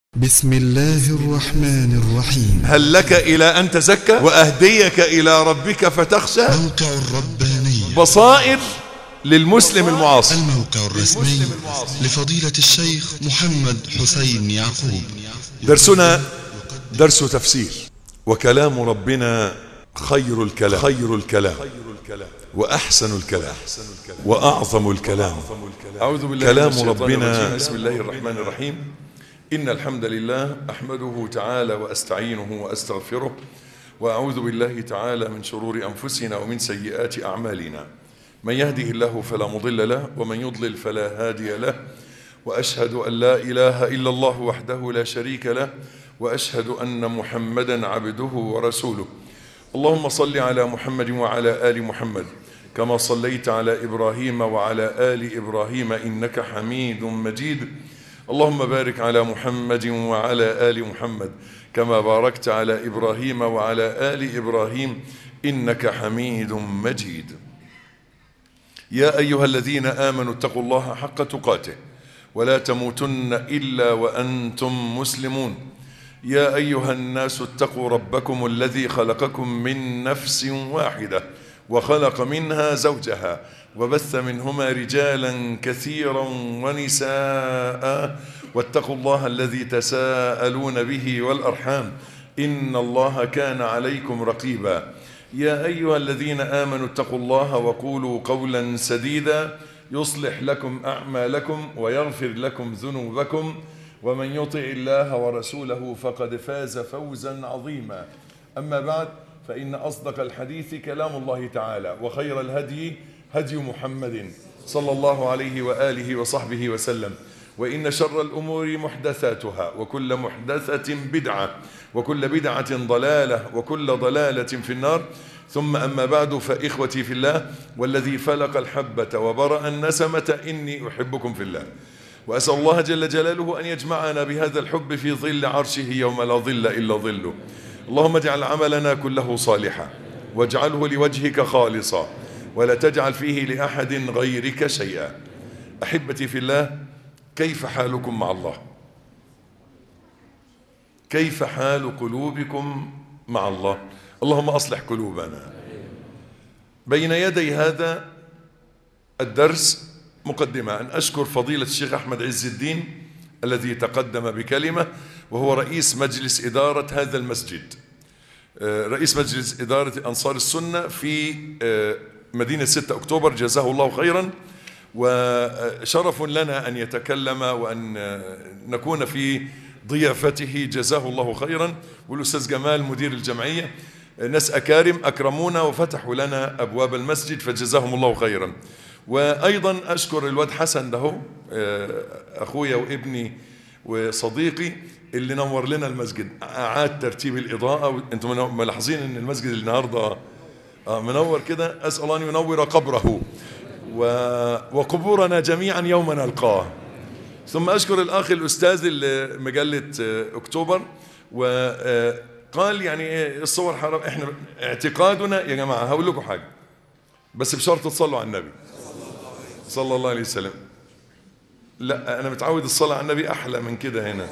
بسم الله الرحمن الرحيم. هل لك إلى أن تزكى وأهديك إلى ربك فتخشى؟ موقع الرباني بصائر للمسلم المعاصر. الموقع الرسمي لفضيلة الشيخ محمد حسين يعقوب. درسنا درس تفسير. وكلام ربنا خير الكلام وأحسن الكلام وأعظم الكلام. أعوذ بالله كلام ربنا. بسم الله الرحمن الرحيم. إن الحمد لله أحمده تعالى وأستعينه وأستغفره، وأعوذ بالله تعالى من شرور أنفسنا ومن سيئات أعمالنا. من يهده الله فلا مضل له، ومن يضلل فلا هادي له. وأشهد أن لا إله إلا الله وحده لا شريك له، وأشهد أن محمدا عبده ورسوله. اللهم صل على محمد وعلى آل محمد كما صليت على إبراهيم وعلى آل إبراهيم إنك حميد مجيد. اللهم بارك على محمد وعلى آل محمد كما باركت على إبراهيم وعلى آل إبراهيم إنك حميد مجيد. يا أيها الذين آمنوا اتقوا الله حق تقاته ولا تموتن إلا وأنتم مسلمون. يا أيها الناس اتقوا ربكم الذي خلقكم من نفس واحدة وخلق منها زوجها وبث منهما رجالا كثيرا ونساء، واتقوا الله الذي تساءلون به والأرحام إن الله كان عليكم رقيبا. يا أيها الذين آمنوا اتقوا الله وقولوا قولا سديدا يصلح لكم أعمالكم ويغفر لكم ذنوبكم، ومن يطع الله ورسوله فقد فاز فوزا عظيما. أما بعد، فإن أصدق الحديث كلام الله تعالى، وخير الهدي هدي محمد صلى الله عليه وآله وصحبه وسلم. وإن شر الأمور محدثاتها، وكل محدثة بدعة، وكل بدعة ضلالة، وكل ضلالة في النار. ثم أما بعد، فإخوتي في الله والذي فلق الحبة وبرأ النسمة إني أحبكم في الله، وأسأل الله جل جلاله أن يجمعنا بهذا الحب في ظل عرشه يوم لا ظل إلا ظله. اللهم اجعل عملنا كله صالحا، واجعله لوجهك خالصا، ولا تجعل فيه لأحد غيرك شيئا. أحبتي في الله، كيف حالكم مع الله؟ كيف حال قلوبكم مع الله؟ اللهم أصلح قلوبنا. بين يدي هذا الدرس مقدمة أن أشكر فضيلة الشيخ أحمد عز الدين الذي تقدم بكلمة، وهو رئيس مجلس إدارة هذا المسجد، رئيس مجلس إدارة أنصار السنة في مدينة 6 أكتوبر. جزاه الله خيرا، وشرف لنا أن يتكلم وأن نكون في ضيافته. جزاه الله خيرا. والأستاذ جمال مدير الجمعية، ناس أكارم أكرمونا وفتحوا لنا أبواب المسجد، فجزاهم الله خيرا. وأيضا أشكر الواد حسن ده، أخويا وابني وصديقي، اللي نور لنا المسجد، أعاد ترتيب الإضاءة. أنتم ملاحظين أن المسجد النهاردة منور كده. أسأل الله أن ينور قبره وقبورنا جميعا يوم نلقاه. ثم أشكر الأخ الأستاذ مجلة أكتوبر، وقال يعني الصور حرام. إحنا اعتقادنا يا جماعة، هقول لكم حاجة بس بشرط تصلوا على النبي صلى الله عليه وسلم. لا، أنا متعود الصلاة على النبي أحلى من كده هنا.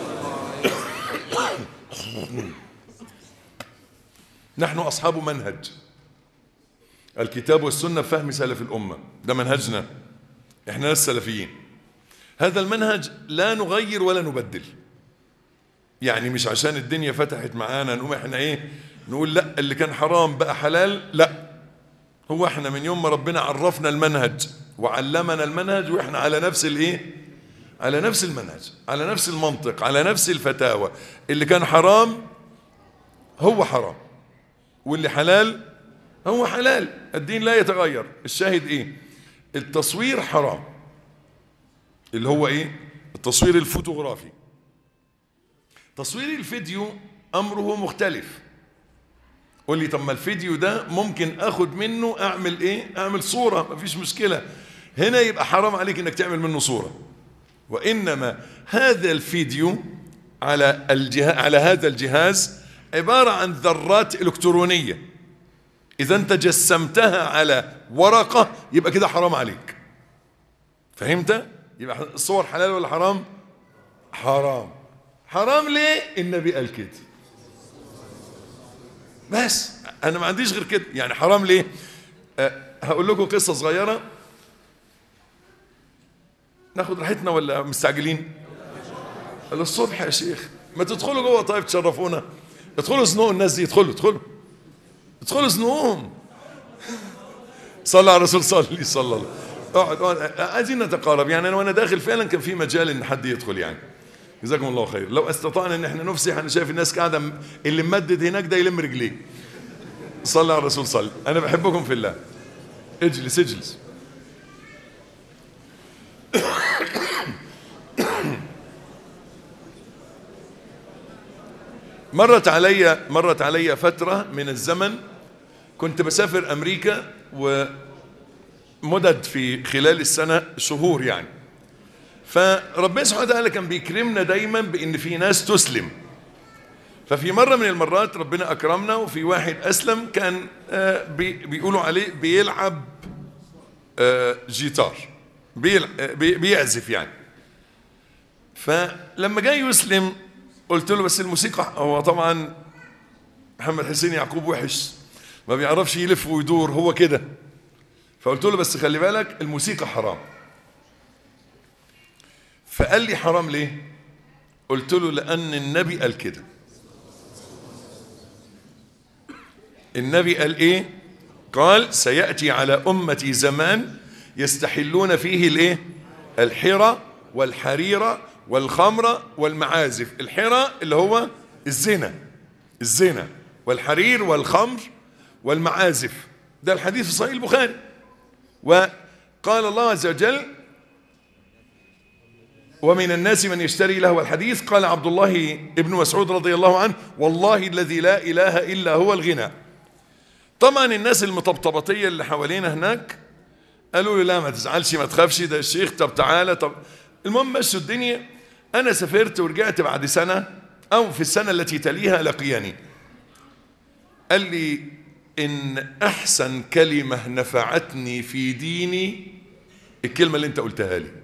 نحن أصحاب منهج الكتاب والسنة فهم سلف الأمة، ده منهجنا، إحنا ناس سلفيين. هذا المنهج لا نغير ولا نبدل. يعني مش عشان الدنيا فتحت معانا نقوم إحنا نقول لا اللي كان حرام بقى حلال. لا، هو إحنا من يوم ما ربنا عرفنا المنهج وعلمنا المنهج، وإحنا على نفس على نفس المنهج، على نفس المنطق، على نفس الفتاوى. اللي كان حرام هو حرام، واللي حلال هو حلال. الدين لا يتغير. الشاهد التصوير حرام، اللي هو التصوير الفوتوغرافي. تصوير الفيديو أمره مختلف. قول لي طب ما الفيديو ده ممكن أخد منه أعمل أعمل صورة، مفيش مشكلة. هنا يبقى حرام عليك إنك تعمل منه صورة. وإنما هذا الفيديو على هذا الجهاز عبارة عن ذرات إلكترونية. إذا أنت جسمتها على ورقة يبقى كده حرام عليك. فهمت؟ يبقى الصور حلال ولا حرام؟ حرام. حرام ليه؟ النبي قال كده. بس انا ما عنديش غير كده. يعني حرام ليه؟ هقول لكم قصة صغيرة. ناخد راحتنا ولا مستعجلين؟ الصبح يا شيخ، ما تدخلوا جوه طيب تشرفونا. ادخلوا زنقوا الناس دي، ادخلوا زنقوهم. صلى على الرسول صلى الله. اقعد عايزين نتقارب. يعني انا وانا داخل فعلا كان في مجال ان حد يدخل. يعني جزاكم الله خير. لو استطعنا ان احنا نفسح، انا شايف الناس قاعده، اللي ممدد هناك ده يلم رجليه. صلى على الرسول صلى. انا بحبكم في الله. اجلس. مرت علي فترة من الزمن كنت بسافر أمريكا، ومدد في خلال السنة شهور يعني. فربنا سبحانه وتعالى كان بيكرمنا دايما بأن في ناس تسلم. ففي مرة من المرات ربنا أكرمنا وفي واحد أسلم، كان بيقولوا عليه بيلعب جيتار، بيعزف يعني. فلما جاي يسلم قلت له بس الموسيقى، هو طبعا محمد حسين يعقوب وحش، ما بيعرفش يلف ويدور، هو كده. فقلت له بس خلي بالك الموسيقى حرام. فقال لي حرام ليه؟ قلت له لأن النبي قال كده. النبي قال ايه؟ قال سيأتي على أمتي زمان يستحلون فيه الايه؟ الحرى والحريرة والخمر والمعازف. الحرى اللي هو الزنا، والحرير والخمر والمعازف. ده الحديث في صحيح البخاري. وقال الله عز وجل ومن الناس من يشتري لهو الحديث. قال عبد الله ابن مسعود رضي الله عنه والله الذي لا إله إلا هو الغنى. طبعا الناس المطبطبطية اللي حوالينا هناك قالوا له لا ما تزعلش ما تخافش، ده الشيخ، طب تعالى. طب المهم مشوا الدنيا. أنا سافرت ورجعت بعد سنة أو في السنة التي تليها لقياني، قال لي إن أحسن كلمة نفعتني في ديني الكلمة اللي أنت قلتها لي،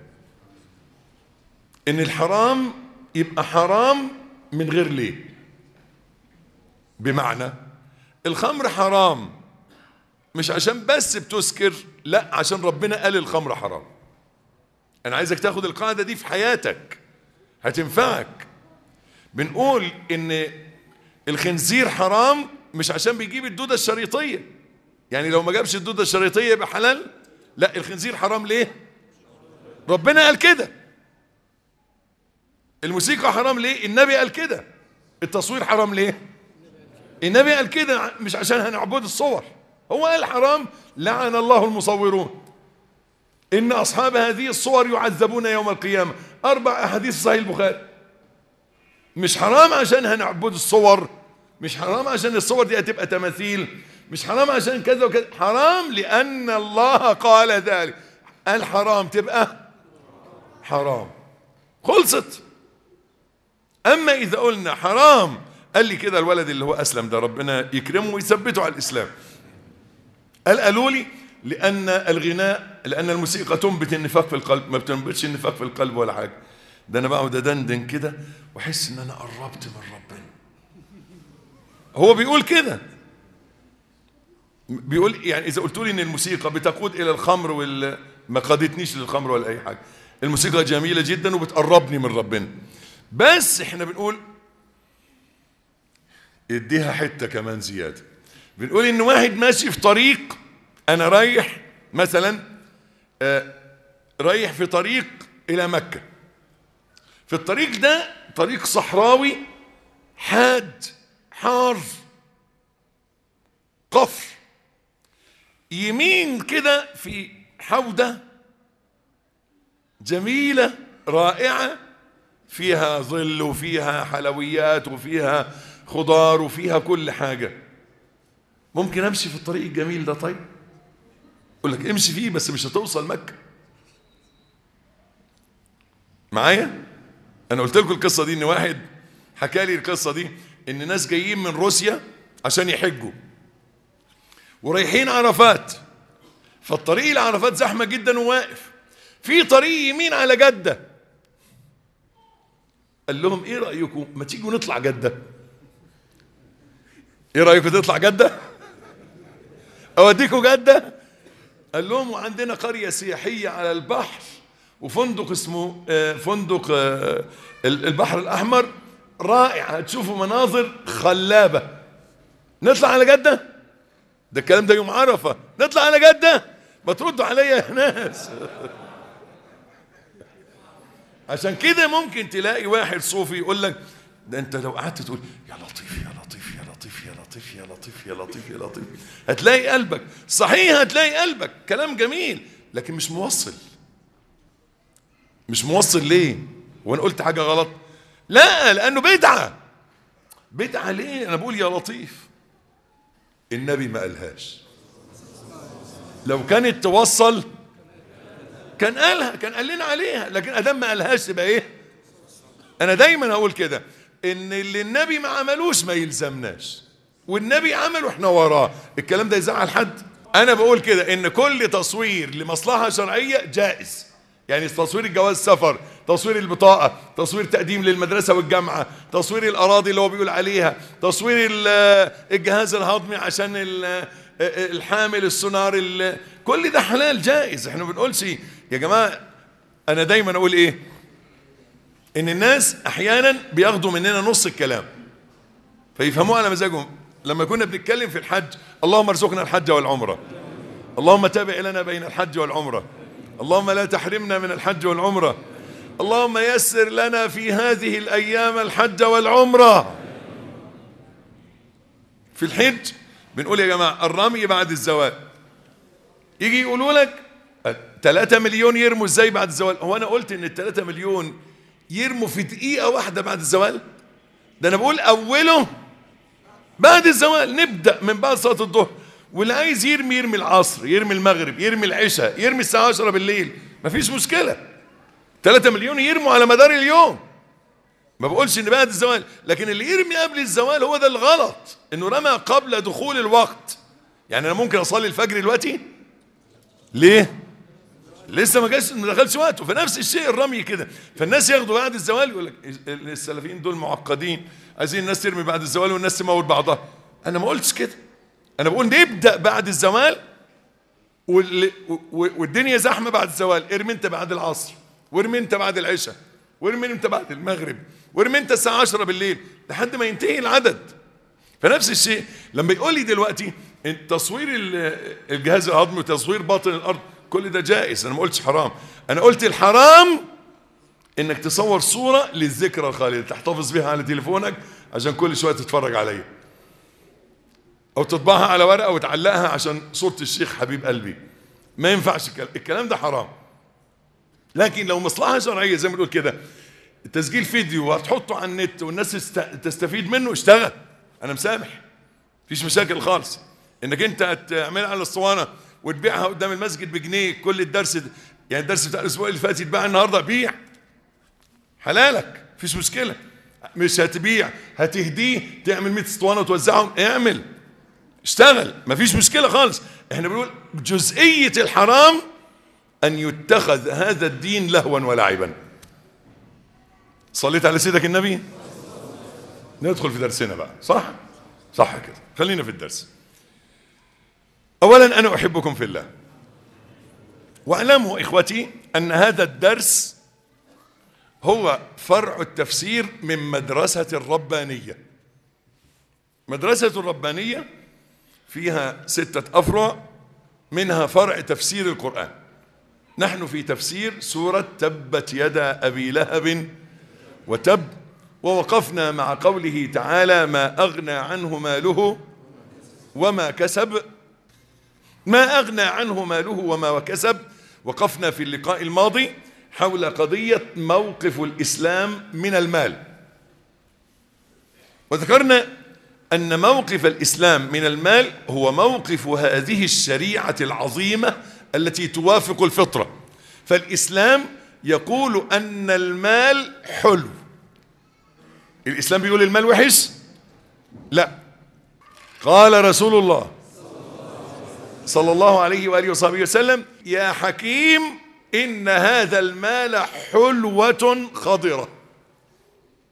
إن الحرام يبقى حرام من غير ليه. بمعنى الخمر حرام مش عشان بس بتسكر، لا، عشان ربنا قال الخمر حرام. أنا عايزك تاخد القاعدة دي في حياتك هتنفعك. بنقول إن الخنزير حرام مش عشان بيجيب الدودة الشريطية، يعني لو ما جابش الدودة الشريطية يبقى حلال، لا، الخنزير حرام ليه؟ ربنا قال كده. الموسيقى حرام ليه؟ النبي قال كده. التصوير حرام ليه؟ النبي قال كده، مش عشان هنعبد الصور. هو قال حرام، لعن الله المصورون إن أصحاب هذه الصور يعذبون يوم القيامة. 4 أحاديث صحيح البخاري. مش حرام عشان هنعبد الصور، مش حرام عشان الصور دي هتبقى تماثيل، مش حرام عشان كذا وكذا، حرام لأن الله قال ذلك. قال حرام تبقى حرام، خلصت. أما إذا قلنا حرام، قال لي كده الولد اللي هو أسلم ده ربنا يكرمه ويثبته على الإسلام، قالوا لي لأن الغناء، لأن الموسيقى تنبت النفاق في القلب. ما بتنبتش النفاق في القلب ولا حاجة. ده أنا بقعد أدندن كده وأحس إن أنا قربت من ربنا. هو بيقول كده، بيقول يعني إذا قلت لي إن الموسيقى بتقود إلى الخمر ما قادتنيش للخمر ولا أي حاجة. الموسيقى جميلة جدا وبتقربني من ربنا، بس إحنا بنقول اديها حتة كمان زيادة. بنقول إن واحد ماشي في طريق، أنا رايح مثلا رايح في طريق إلى مكة. في الطريق ده طريق صحراوي حاد حار قفر، يمين كده في حودة جميلة رائعة فيها ظل وفيها حلويات وفيها خضار وفيها كل حاجة. ممكن أمشي في الطريق الجميل ده؟ طيب أقول لك امشي فيه، بس مش هتوصل مكة. معايا؟ أنا قلت لكم القصة دي، إن واحد حكى لي القصة دي، إن ناس جايين من روسيا عشان يحجوا ورايحين عرفات، فالطريق لعرفات زحمة جدا وواقف. في طريق يمين على جدة، قال لهم ايه رأيكم ما تيجوا نطلع جدة؟ ايه رأيكم تطلع جدة؟ اوديكم جدة؟ قال لهم وعندنا قرية سياحية على البحر وفندق اسمه فندق البحر الأحمر رائع، هتشوفوا مناظر خلابة. نطلع على جدة؟ ده الكلام ده يوم عرفة. نطلع على جدة؟ ما تردوا عليا يا ناس. عشان كده ممكن تلاقي واحد صوفي يقول لك ده انت لو قعدت تقول يا لطيف يا لطيف يا لطيف يا لطيف يا لطيف يا لطيف يا لطيف هتلاقي قلبك صحيح، هتلاقي قلبك كلام جميل، لكن مش موصل. مش موصل ليه؟ وانا قلت حاجة غلط؟ لا، لانه بدعة. بدعة ليه؟ انا بقول يا لطيف. النبي ما قالهاش. لو كانت توصل كان قالها، كان قال لنا عليها، لكن ادام ما قالهاش تبقى ايه؟ انا دايما اقول كده ان اللي النبي ما عملوش ما يلزمناش، والنبي عمله احنا وراه. الكلام ده يزعل حد؟ انا بقول كده ان كل تصوير لمصلحة شرعية جائز. يعني تصوير الجواز سفر، تصوير البطاقة، تصوير تقديم للمدرسة والجامعة، تصوير الأراضي اللي هو بيقول عليها، تصوير الجهاز الهضمي عشان الحامل السونار، كل ده حلال جائز. احنا ما بنقولش يا جماعة. أنا دايما أقول إيه؟ إن الناس أحيانا بياخدوا مننا نص الكلام فيفهموه على مزاجهم. لما كنا بنتكلم في الحج، اللهم ارزقنا الحج والعمرة، اللهم تابع لنا بين الحج والعمرة، اللهم لا تحرمنا من الحج والعمرة، اللهم يسر لنا في هذه الأيام الحج والعمرة. في الحج بنقول يا جماعة الرمي بعد الزوال. يجي يقولوا لك 3 مليون يرموا ازاي بعد الزوال؟ هو أنا قلت إن 3 مليون يرموا في دقيقة واحدة بعد الزوال؟ ده أنا بقول أوله بعد الزوال، نبدأ من بعد صلاة الظهر، واللي عايز يرمي يرمي العصر، يرمي المغرب، يرمي العشاء، يرمي الساعة 10 بالليل، مفيش مشكلة. 3 مليون يرموا على مدار اليوم. ما بقولش ان بعد الزوال، لكن اللي يرمي قبل الزوال هو ده الغلط، انه رمى قبل دخول الوقت. يعني انا ممكن اصلي الفجر دلوقتي ليه؟ لسه ما دخلش وقته. فنفس الشيء الرمي كده. فالناس ياخدوا بعد الزوال، يقول لك السلفيين دول معقدين، عايزين الناس ترمي بعد الزوال والناس تموت بعضها. انا ما قلتش كده. انا بقول نبدا بعد الزوال، والدنيا زحمه بعد الزوال، ارمي انت بعد العصر، وارمي انت بعد العشاء، وارمي انت بعد المغرب، وارمي انت الساعه 10 بالليل لحد ما ينتهي العدد. فنفس الشيء لما يقول لي دلوقتي تصوير الجهاز الهضمي وتصوير باطن الارض، كل ده جائز. انا ما قلتش حرام. انا قلت الحرام انك تصور صوره للذكرى الخالده تحتفظ بها على تليفونك عشان كل شويه تتفرج عليها، او تطبعها على ورقه وتعلقها عشان صوره الشيخ حبيب قلبي. ما ينفعش الكلام ده، حرام. لكن لو مصلحه شرعيه زي ما بنقول كده، تسجيل فيديو وهتحطه على النت والناس تستفيد منه، اشتغل، انا مسامح، مفيش مشاكل خالص. انك انت تعملها على الاسطوانه وتبيعها قدام المسجد بجنيه كل الدرس يعني الدرس بتاع الاسبوع اللي فات يتباع النهارده، بيع، حلالك، مفيش مشكله. مش هتبيع، هتهديه، تعمل 100 اسطوانه وتوزعهم، اعمل، اشتغل، مفيش مشكله خالص. احنا بنقول جزئيه الحرام ان يتخذ هذا الدين لهوا ولعبا. صليت على سيدك النبي؟ ندخل في درسنا بقى، صح؟ صح كده، خلينا في الدرس. اولا انا احبكم في الله، واعلموا اخوتي ان هذا الدرس هو فرع التفسير من مدرسة الربانية. مدرسة الربانية فيها 6 أفرع، منها فرع تفسير القرآن. نحن في تفسير سورة تبت يدا أبي لهب وتب، ووقفنا مع قوله تعالى ما أغنى عنه ماله وما كسب. ما أغنى عنه ماله وما كسب. وقفنا في اللقاء الماضي حول قضية موقف الإسلام من المال، وذكرنا أن موقف الإسلام من المال هو موقف هذه الشريعة العظيمة التي توافق الفطرة. فالإسلام يقول أن المال حلو. الإسلام بيقول المال وحش؟ لا، قال رسول الله صلى الله عليه وآله وصحبه وسلم يا حكيم إن هذا المال حلوة خضرة.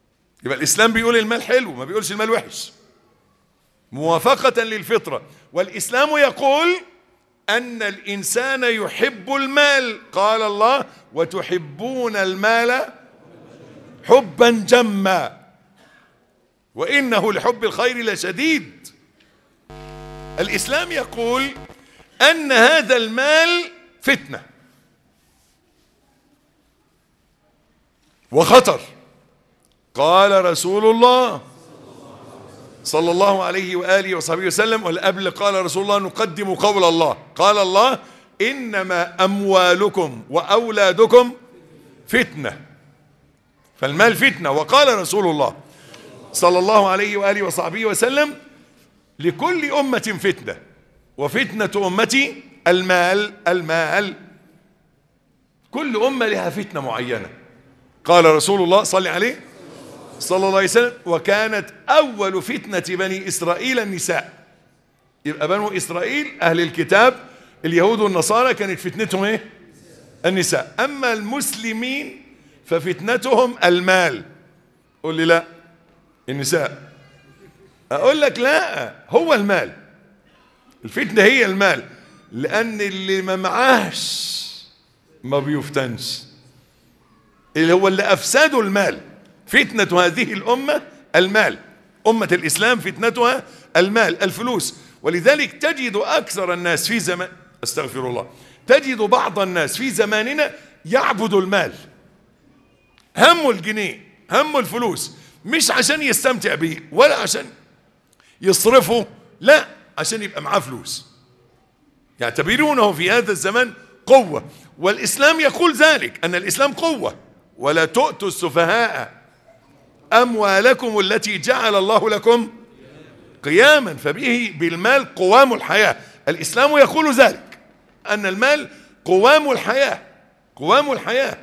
يبقى الإسلام بيقول المال حلو، ما بيقولش المال وحش، موافقة للفطرة. والإسلام يقول أن الإنسان يحب المال، قال الله وتحبون المال حبا جما وإنه لحب الخير لشديد. الإسلام يقول أن هذا المال فتنة وخطر. قال رسول الله صلى الله عليه وآله وصحبه وسلم، والقبل قال رسول الله نقدم قول الله، قال الله إنما أموالكم وأولادكم فتنة، فالمال فتنة. وقال رسول الله صلى الله عليه وآله وصحبه وسلم لكل أمة فتنة وفتنة أمتي المال. كل أمة لها فتنة معينة. قال رسول الله صلى عليه صلى الله عليه وسلم وكانت أول فتنة بني إسرائيل النساء. يبقى بنو إسرائيل أهل الكتاب اليهود والنصارى كانت فتنتهم ايه؟ النساء. أما المسلمين ففتنتهم المال. قول لي لا النساء، أقول لك لا هو المال. الفتنة هي المال، لأن اللي ما معاهش ما بيفتنش، اللي هو اللي أفسدوا المال. فتنة هذه الأمة المال، أمة الإسلام فتنتها المال، الفلوس. ولذلك تجد أكثر الناس في زمان، استغفر الله، تجد بعض الناس في زماننا يعبد المال، همه الجنيه، همه الفلوس، مش عشان يستمتع به ولا عشان يصرفه، لا عشان يبقى معاه فلوس. يعتبرونه في هذا الزمان قوة، والإسلام يقول ذلك، أن الإسلام قوة. ولا تؤتوا السفهاء أموالكم التي جعل الله لكم قياما، فبه بالمال قوام الحياة. الإسلام يقول ذلك، أن المال قوام الحياة، قوام الحياة.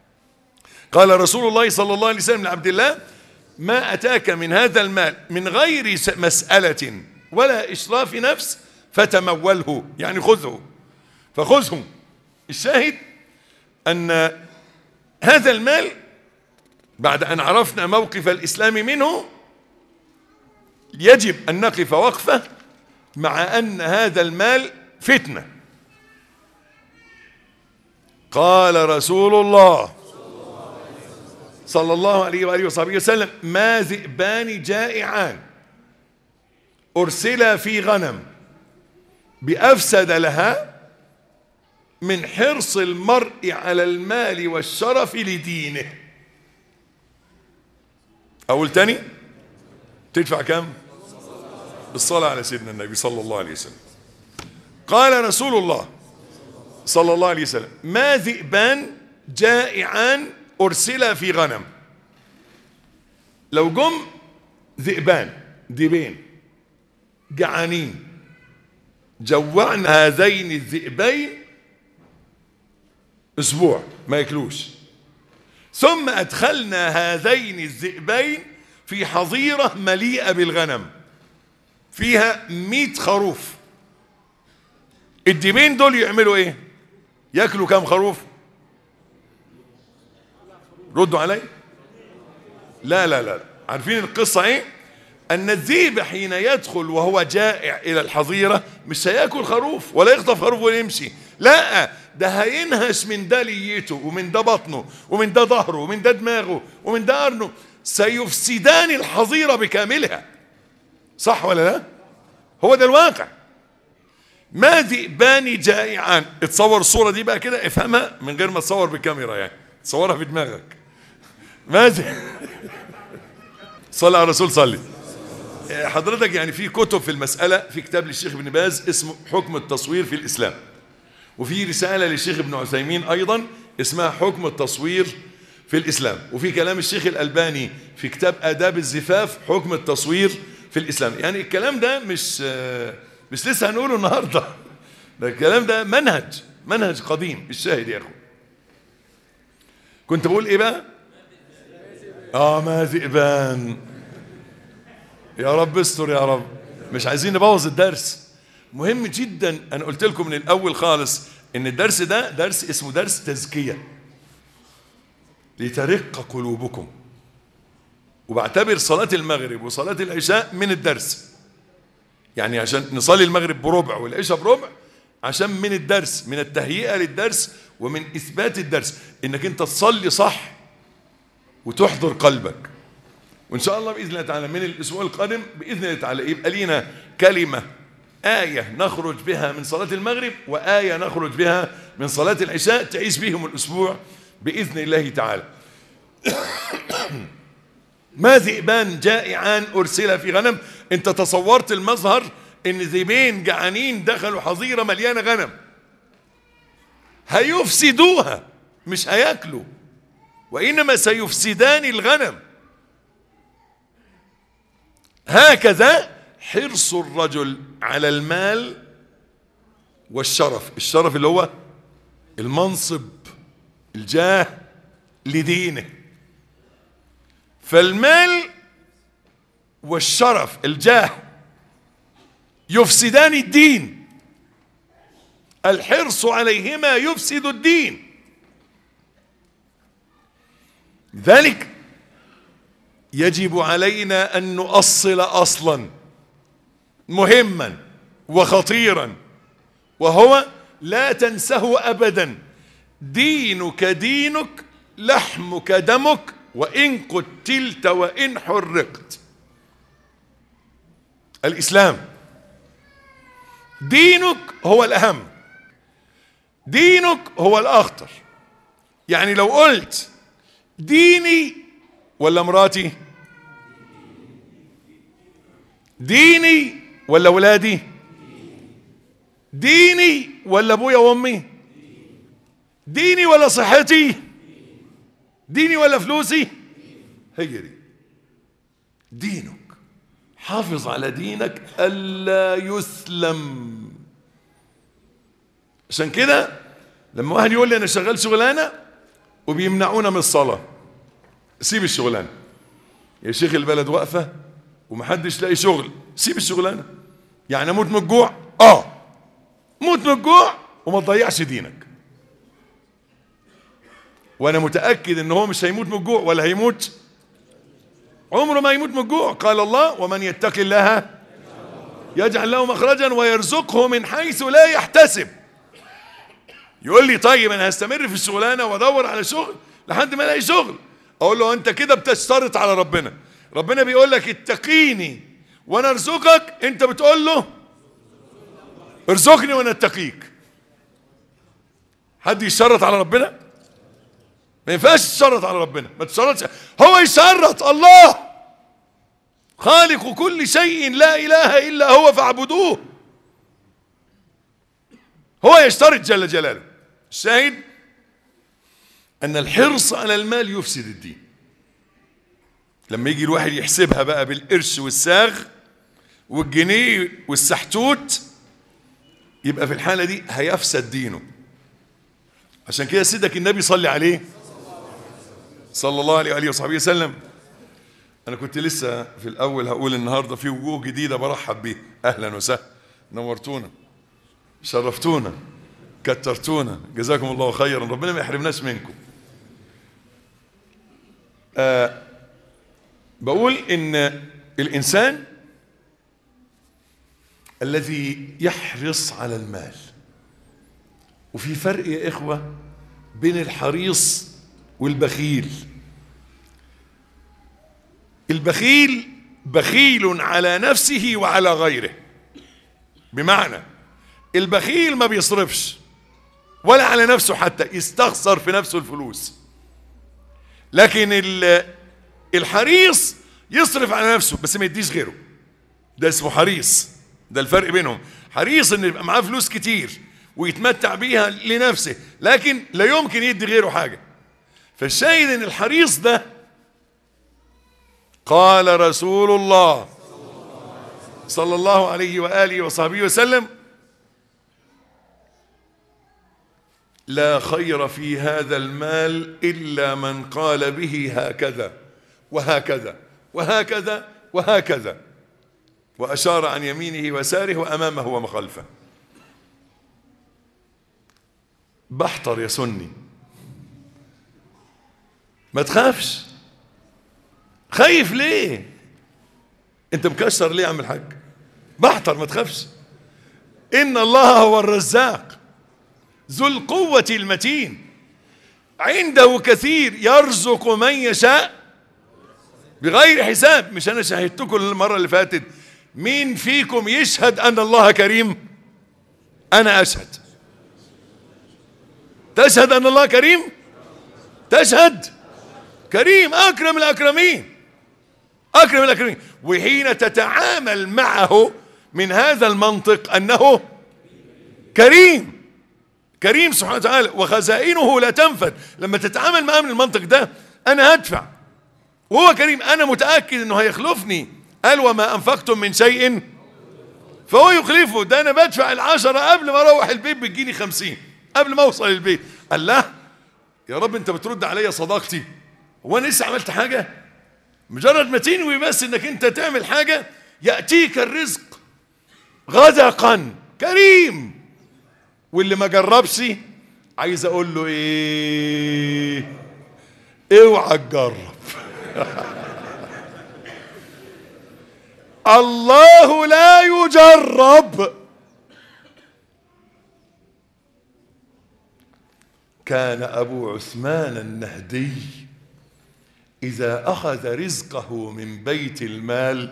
قال رسول الله صلى الله عليه وسلم لعبد الله ما أتاك من هذا المال من غير مسألة ولا إشراف نفس فتموله، يعني خذه، فخذه. الشاهد أن هذا المال بعد أن عرفنا موقف الإسلام منه يجب أن نقف وقفة مع أن هذا المال فتنة. قال رسول الله صلى الله عليه وآله وصحبه وسلم ما ذئبان جائعان أرسلا في غنم بأفسد لها من حرص المرء على المال والشرف لدينه. أقول تاني، تدفع كم؟ بالصلاة على سيدنا النبي صلى الله عليه وسلم. قال رسول الله صلى الله عليه وسلم ما ذئبان جائعان أرسلا في غنم. لو جم ذئبان، ديبين جعانين، جوعنا هذين الذئبين أسبوع ما ياكلوش، ثم أدخلنا هذين الذئبين في حظيرة مليئة بالغنم فيها 100 خروف. الديبين دول يعملوا ايه؟ ياكلوا كام خروف؟ ردوا علي. لا لا لا، عارفين القصة ايه؟ ان الذئب حين يدخل وهو جائع الى الحظيرة مش هياكل خروف ولا يخطف خروف ويمشي، لا، ده هينهش من ده ليته ومن ده بطنه ومن ده ظهره ومن ده دماغه ومن ده قرنه، سيفسدان الحظيرة بكاملها. صح ولا لا؟ هو ده الواقع. ما ذئبان جائعان. اتصور الصورة دي بقى كده، افهمها من غير ما تصور بالكاميرا، يعني تصورها في دماغك. صلى على الرسول صلي. حضرتك يعني في كتب في المسألة، في كتاب للشيخ ابن باز اسمه حكم التصوير في الإسلام، وفي رسالة للشيخ ابن عثيمين أيضا اسمها حكم التصوير في الإسلام، وفي كلام الشيخ الألباني في كتاب آداب الزفاف حكم التصوير في الإسلام. يعني الكلام ده مش لسه هنقوله النهاردة، ده الكلام ده منهج قديم. الشاهد يا أخو، كنت بقول إيه بقى؟ ما ذئبان. يا رب استر يا رب، مش عايزين نبوظ الدرس. مهم جدا، أنا قلت لكم من الأول خالص إن الدرس ده درس اسمه درس تزكية لترق قلوبكم. وبعتبر صلاة المغرب وصلاة العشاء من الدرس. يعني عشان نصلي المغرب بربع والعشاء بربع عشان من الدرس، من التهيئة للدرس ومن إثبات الدرس، إنك أنت تصلي صح وتحضر قلبك. وإن شاء الله بإذن الله تعالى من الأسبوع القادم بإذن الله تعالى يبقى لينا كلمة، آية نخرج بها من صلاة المغرب وآية نخرج بها من صلاة العشاء تعيش بهم الأسبوع بإذن الله تعالى. ما ذئبان جائعان أرسل في غنم. أنت تصورت المظهر إن ذئبين جعانين دخلوا حظيرة مليانة غنم، هيفسدوها مش هياكلوا، وإنما سيفسدان الغنم. هكذا حرص الرجل على المال والشرف، الشرف اللي هو المنصب الجاه لدينه. فالمال والشرف الجاه يفسدان الدين، الحرص عليهما يفسد الدين. لذلك يجب علينا أن نؤصل أصلا مهما وخطيرا، وهو لا تنسه أبدا: دينك دينك، لحمك دمك، وإن قتلت وإن حرقت. الإسلام دينك هو الأهم، دينك هو الأخطر. يعني لو قلت ديني ولا مراتي، ديني ولا ولادي، ديني ولا ابويا وامي، ديني ولا صحتي، ديني ولا فلوسي، هي دي دينك. حافظ على دينك ألا يسلم. عشان كده لما واحد يقول لي أنا شغال شغلانة وبيمنعونا من الصلاة، سيب الشغلانة يا شيخ، البلد واقفة ومحدش لاقي شغل، سيب الشغلانة. يعني اموت من الجوع، موت من الجوع وما تضيعش دينك. وانا متأكد ان هو مش هيموت من الجوع ولا هيموت، عمره ما يموت من الجوع. قال الله: ومن يتق الله يجعل له مخرجا ويرزقه من حيث لا يحتسب. يقول لي طيب انا هستمر في الشغلانة وادور على شغل لحد ما الاقي شغل. اقول له انت كده بتشترط على ربنا. ربنا بيقول لك اتقيني وانا ارزقك، انت بتقول له ارزقني وانا اتقيك. حد يشرط على ربنا؟ ما ينفعش تشرط على ربنا، ما تشرطش، هو يشرط. الله خالق كل شيء لا اله الا هو فاعبدوه. هو يشترط جل جلاله. الشاهد ان الحرص على المال يفسد الدين. لما يجي الواحد يحسبها بقى بالقرش والساغ والجنيه والسحتوت، يبقى في الحالة دي هيفسد دينه. عشان كده سيدك النبي صلى عليه صلى الله عليه وآله وصحبه وسلم. أنا كنت لسه في الأول هقول النهاردة في وجوه جديدة برحب بيه، أهلا وسهلا، نورتونا، شرفتونا، كترتونا، جزاكم الله خيرا، ربنا ما يحرمناش منكم. بقول إن الإنسان الذي يحرص على المال، وفي فرق يا إخوة بين الحريص والبخيل. البخيل بخيل على نفسه وعلى غيره، بمعنى البخيل ما بيصرفش ولا على نفسه، حتى يستخسر في نفسه الفلوس. لكن الحريص يصرف على نفسه بس ما يديش غيره، ده اسمه حريص. ده الفرق بينهم. حريص ان يبقى معاه فلوس كتير ويتمتع بيها لنفسه، لكن لا يمكن يدي غيره حاجة. فالشاهد ان الحريص ده، قال رسول الله صلى الله عليه وآله وصحبه وسلم: لا خير في هذا المال إلا من قال به هكذا وهكذا وهكذا وهكذا، وأشار عن يمينه وساره وأمامه ومخلفه. بحتر يا سني، ما تخافش، خايف ليه؟ انت مكشر ليه يا عم الحاج؟ بحتر، ما تخافش. ان الله هو الرزاق ذو القوة المتين عنده كثير يرزق من يشاء بغير حساب. مش انا شاهدتكم المرة اللي فاتت؟ مين فيكم يشهد ان الله كريم؟ انا اشهد. تشهد ان الله كريم؟ تشهد كريم، اكرم الاكرمين، اكرم الاكرمين. وحين تتعامل معه من هذا المنطق انه كريم، كريم سبحانه وتعالى وخزائنه لا تنفد، لما تتعامل معه من المنطق ده انا هدفع وهو كريم، انا متاكد انه هيخلفني. قال وما انفقتم من شيء فهو يخلفه. ده انا بدفع ال10 قبل ما اروح البيت بتجيني 50 قبل ما اوصل البيت. قال لا يا رب انت بترد عليا صداقتي، هو انا لسه عملت حاجه؟ مجرد ما تنوي بس انك انت تعمل حاجه ياتيك الرزق غدقا. كريم. واللي ما جربش عايز اقول له ايه؟ اوعى تجرب. الله لا يجرب. كان أبو عثمان النهدي إذا أخذ رزقه من بيت المال،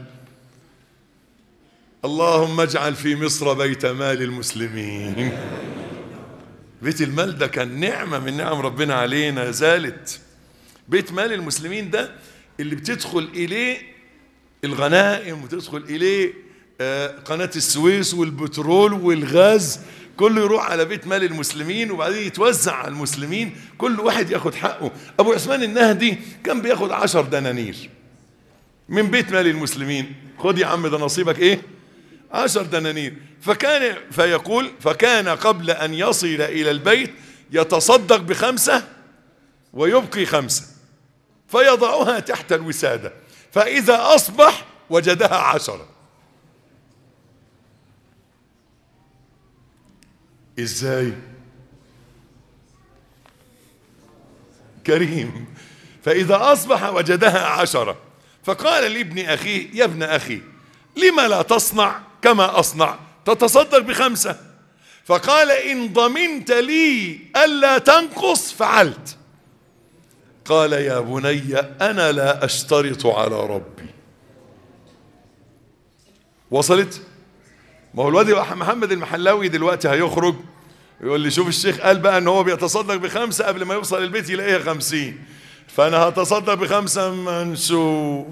اللهم اجعل في مصر بيت مال المسلمين. بيت المال ده كان نعمة من نعم ربنا علينا زالت. بيت مال المسلمين ده اللي بتدخل إليه الغنائم وتدخل إليه قناة السويس والبترول والغاز، كله يروح على بيت مال المسلمين وبعدين يتوزع على المسلمين، كل واحد ياخد حقه. أبو عثمان النهدي كان بياخد 10 دنانير من بيت مال المسلمين. خد يا عم ده نصيبك ايه؟ 10 دنانير. فيقول فكان قبل أن يصل إلى البيت يتصدق ب5 ويبقي 5 فيضعها تحت الوسادة، فإذا أصبح وجدها 10. إزاي؟ كريم. فإذا أصبح وجدها 10 فقال لابن أخيه يا ابن أخي لما لا تصنع كما أصنع، تتصدق ب5؟ فقال إن ضمنت لي ألا تنقص فعلت. قال يا بني أنا لا أشترط على ربي. وصلت؟ ما هو الواد محمد المحلاوي دلوقتي هيخرج يقول لي شوف الشيخ قال بقى ان هو بيتصدق ب5 قبل ما يوصل البيت يلاقيها 50، فانا هتصدق ب5 ما نشوف.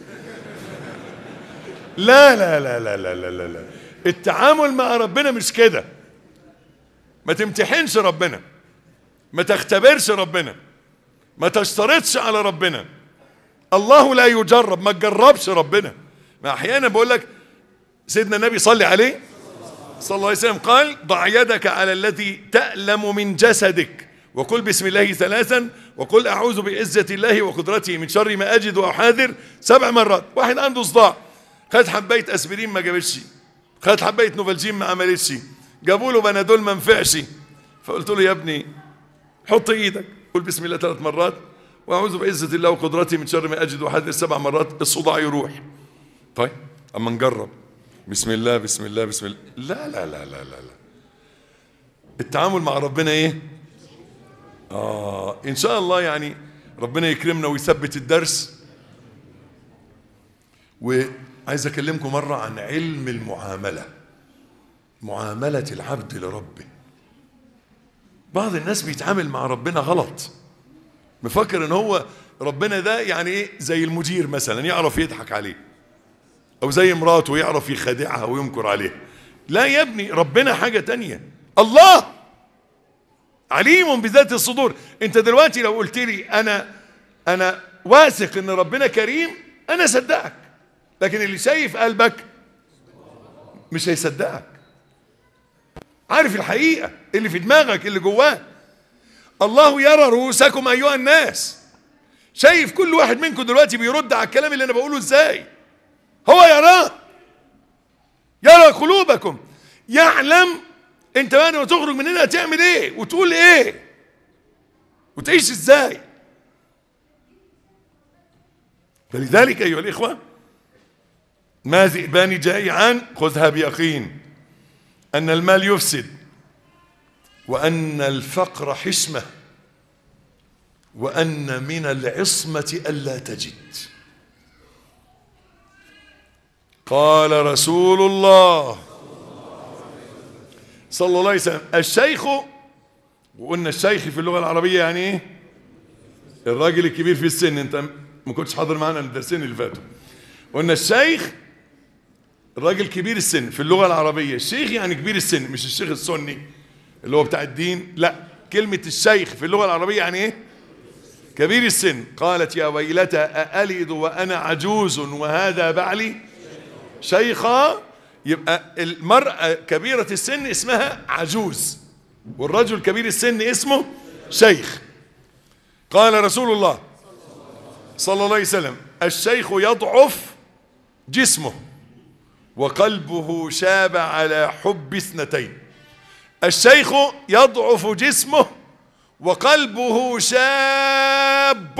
لا لا لا لا لا لا لا، التعامل مع ربنا مش كده. ما تمتحنش ربنا، ما تختبرش ربنا، ما تشترطش على ربنا. الله لا يجرب، ما تجربش ربنا. ما احيانا بقول لك سيدنا النبي صلى عليه صلى الله عليه وسلم قال ضع يدك على الذي تألم من جسدك وقل بسم الله 3 وقل أعوذ بعزة الله وقدرته من شر ما أجد وأحاذر 7 مرات. واحد عنده صداع، خد حباية أسبرين ما جابتش، خد حباية نوفالجين ما عملتش، جابوا له بنادول ما نفعش، فقلت له يا ابني حط ايدك قل بسم الله 3 مرات وأعوذ بعزة الله وقدرته من شر ما أجد وأحاذر 7 مرات، الصداع يروح. طيب أما نجرب بسم الله بسم الله بسم الله. لا لا لا لا لا لا. التعامل مع ربنا ايه؟ ان شاء الله يعني ربنا يكرمنا ويثبت الدرس. وعايز اكلمكم مرة عن علم المعاملة، معاملة العبد لربه. بعض الناس بيتعامل مع ربنا غلط، مفكر ان هو ربنا ده يعني ايه، زي المدير مثلا يعرف يضحك عليه، او زي مراته يعرف يخدعها ويمكر عليها. لا يا ابني، ربنا حاجة تانية. الله عليم بذات الصدور. انت دلوقتي لو قلت لي انا واثق ان ربنا كريم انا صدقك، لكن اللي شايف قلبك مش هيصدقك. عارف الحقيقة اللي في دماغك اللي جواك. الله يرى رؤوسكم ايها الناس. شايف كل واحد منكم دلوقتي بيرد على الكلام اللي انا بقوله ازاي. هو يراه، يرى قلوبكم، يعلم انت بعد ما تخرج من هنا هتعمل ايه وتقول ايه وتعيش ازاي. فلذلك أيها الإخوة، ما ذئبان جائعان خذها بيقين أن المال يفسد، وأن الفقر حشمة، وأن من العصمة ألا تجد. قال رسول الله صلى الله عليه وسلم: الشيخ، وقلنا الشيخ في اللغة العربية يعني ايه؟ الراجل الكبير في السن. انت ما كنتش حاضر معنا الدرسين اللي فاتوا. قلنا الشيخ الراجل كبير السن في اللغة العربية. الشيخ يعني كبير السن، مش الشيخ السني اللي هو بتاع الدين، لا، كلمة الشيخ في اللغة العربية يعني ايه؟ كبير السن. قالت: يا ويلتى أألد وأنا عجوز وهذا بعلي شيخا. يبقى المرأة كبيرة السن اسمها عجوز، والرجل كبير السن اسمه شيخ. قال رسول الله صلى الله عليه وسلم: الشيخ يضعف جسمه وقلبه شاب على حب اثنتين. الشيخ يضعف جسمه وقلبه شاب.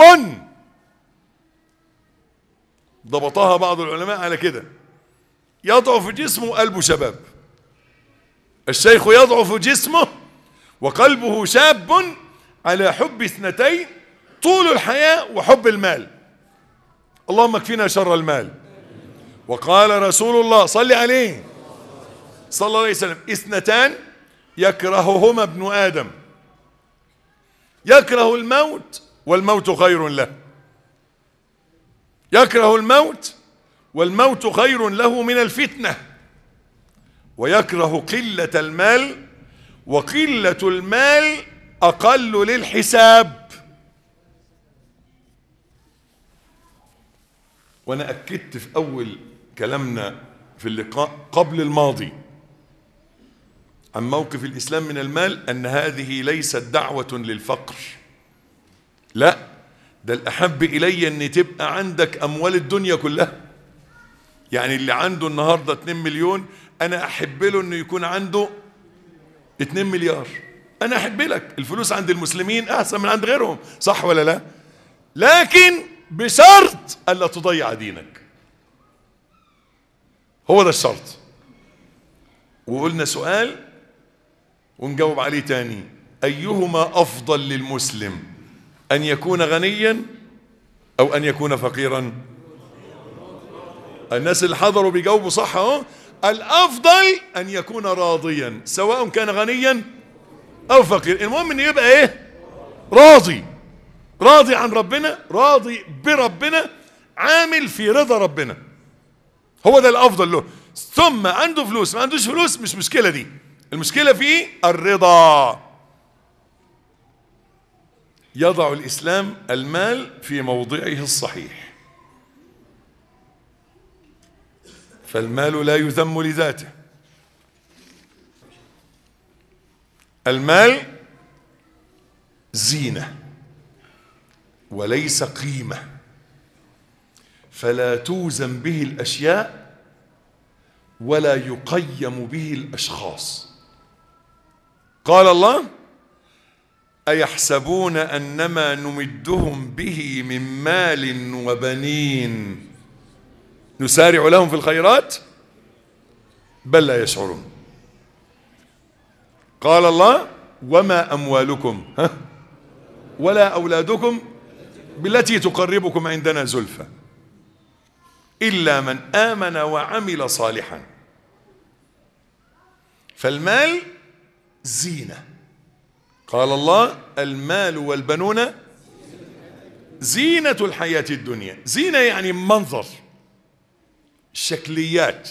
ضبطها بعض العلماء على كده: يضعف جسمه وقلبه شباب. الشيخ يضعف جسمه وقلبه شاب على حب اثنتين: طول الحياة وحب المال. اللهم اكفنا شر المال. وقال رسول الله صلى عليه صلى الله عليه وسلم: اثنتان يكرههما ابن آدم: يكره الموت والموت خير له. يكره الموت والموت خير له من الفتنة. ويكره قلة المال وقلة المال أقل للحساب. وأنا أكدت في أول كلامنا في اللقاء قبل الماضي عن موقف الإسلام من المال أن هذه ليست دعوة للفقر، لا، ده الأحب إلي أن تبقى عندك أموال الدنيا كلها. يعني اللي عنده النهاردة 2 مليون أنا أحب له أنه يكون عنده 2 مليار. أنا أحب لك الفلوس عند المسلمين أحسن من عند غيرهم، صح ولا لا؟ لكن بشرط ألا تضيع دينك. هو ده الشرط. وقلنا سؤال ونجاوب عليه تاني: أيهما أفضل للمسلم، أن يكون غنيا أو أن يكون فقيرا؟ الناس اللي حضروا بيجاوبوا صح اهو. الأفضل أن يكون راضيا سواء كان غنيا أو فقير، المهم أن يبقى إيه؟ راضي، راضي عن ربنا، راضي بربنا، عامل في رضا ربنا. هو ده الأفضل له. ثم عنده فلوس ما عندوش فلوس مش مشكلة، دي المشكلة في الرضا. يضع الإسلام المال في موضعه الصحيح، فالمال لا يذم لذاته. المال زينة وليس قيمة، فلا توزن به الأشياء ولا يقيم به الأشخاص. قال الله: أيحسبون أنما نمدهم به من مال وبنين نسارع لهم في الخيرات بل لا يشعرون. قال الله: وما أموالكم ولا أولادكم بالتي تقربكم عندنا زلفى إلا من آمن وعمل صالحا. فالمال زينة. قال الله: المال والبنون زينة الحياة الدنيا. زينة يعني منظر، شكليات،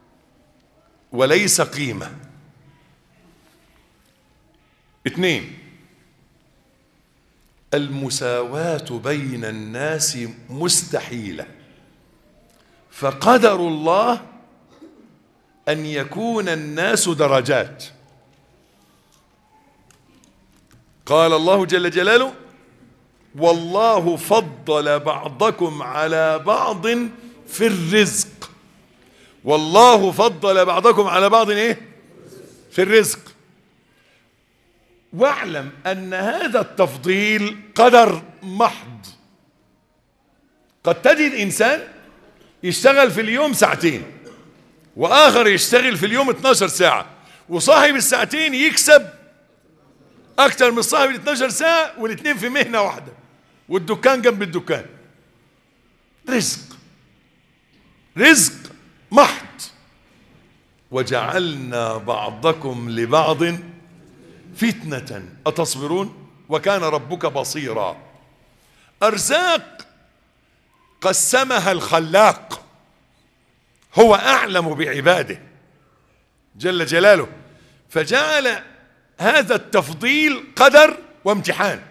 وليس قيمة. 2: المساواة بين الناس مستحيلة، فقدر الله أن يكون الناس درجات. قال الله جل جلاله: والله فضل بعضكم على بعض في الرزق. والله فضل بعضكم على بعض ايه؟ في الرزق. واعلم أن هذا التفضيل قدر محض، قد تجد إنسان يشتغل في اليوم ساعتين، وآخر يشتغل في اليوم 12 ساعة، وصاحب الساعتين يكسب أكتر من صاحب 12 ساعة، والاثنين في مهنة واحدة، والدكان جنب الدكان. رزق محض. وجعلنا بعضكم لبعض فتنة أتصبرون وكان ربك بصيرا. أرزاق قسمها الخلاق، هو أعلم بعباده جل جلاله، فجعل هذا التفضيل قدر وامتحان.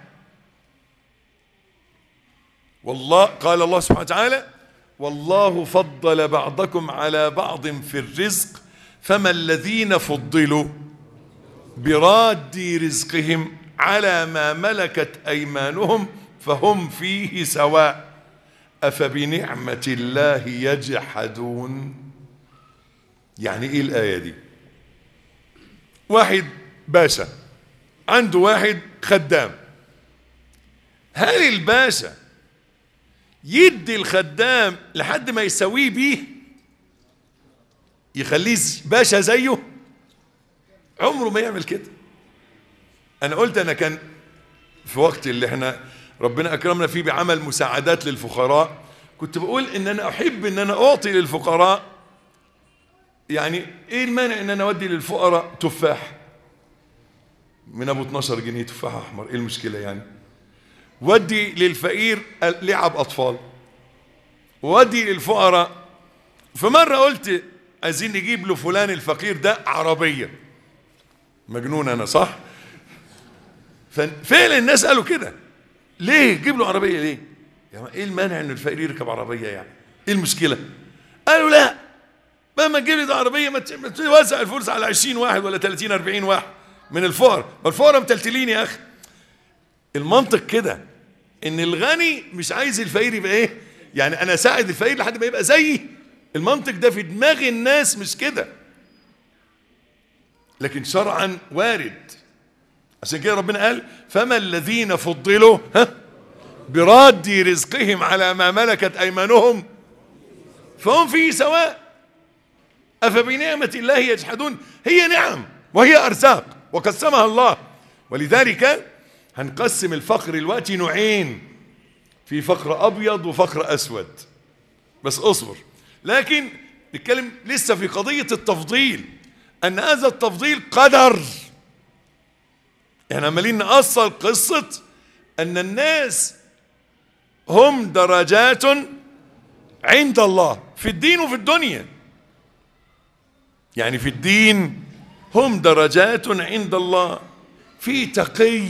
والله قال الله سبحانه وتعالى: والله فضل بعضكم على بعض في الرزق فما الذين فضلوا براد رزقهم على ما ملكت أيمانهم فهم فيه سواء أفبنعمة الله يجحدون. يعني إيه الآية دي؟ واحد باشا عنده واحد خدام، هل الباشا يدي الخدام لحد ما يسويه بيه يخليه باشا زيه؟ عمره ما يعمل كده. أنا قلت أنا كان في وقت اللي احنا ربنا أكرمنا فيه بعمل مساعدات للفقراء، كنت بقول إن أنا أحب إن أنا أعطي للفقراء. يعني إيه المانع إن أنا أودي للفقراء تفاح من أبو 12 جنيه، تفاح أحمر، إيه المشكلة يعني؟ ودي للفقير لعب أطفال، ودي للفقراء. فمرة قلت عايزين نجيب له فلان الفقير ده عربية. مجنون أنا صح؟ ففعلا الناس قالوا كده، ليه جيب له عربية ليه؟ يعني ايه المانع ان الفقير يركب عربية يعني؟ ايه المشكلة؟ قالوا لا، ما تجيب لي ده عربية ما توزع الفلوس على 20 واحد ولا 30 40 واحد من الفقراء، ما الفقراء متلتلين يا اخي. المنطق كده ان الغني مش عايز الفقير يبقى ايه؟ يعني انا اساعد الفقير لحد ما يبقى زيي. المنطق ده في دماغ الناس مش كده، لكن شرعا وارد. عشان كده ربنا قال: فما الذين فضلوا براد رزقهم على ما ملكت أيمانهم فهم فيه سواء أفبنعمة الله يجحدون. هي نعم وهي أرزاق وقسمها الله. ولذلك هنقسم الفقر الوقت نوعين، في فقر أبيض وفقر أسود، بس أصبر. لكن نتكلم لسه في قضية التفضيل، أن هذا التفضيل قدر. احنا عمالين نأصل قصة أن الناس هم درجات عند الله في الدين وفي الدنيا. يعني في الدين هم درجات عند الله، في تقي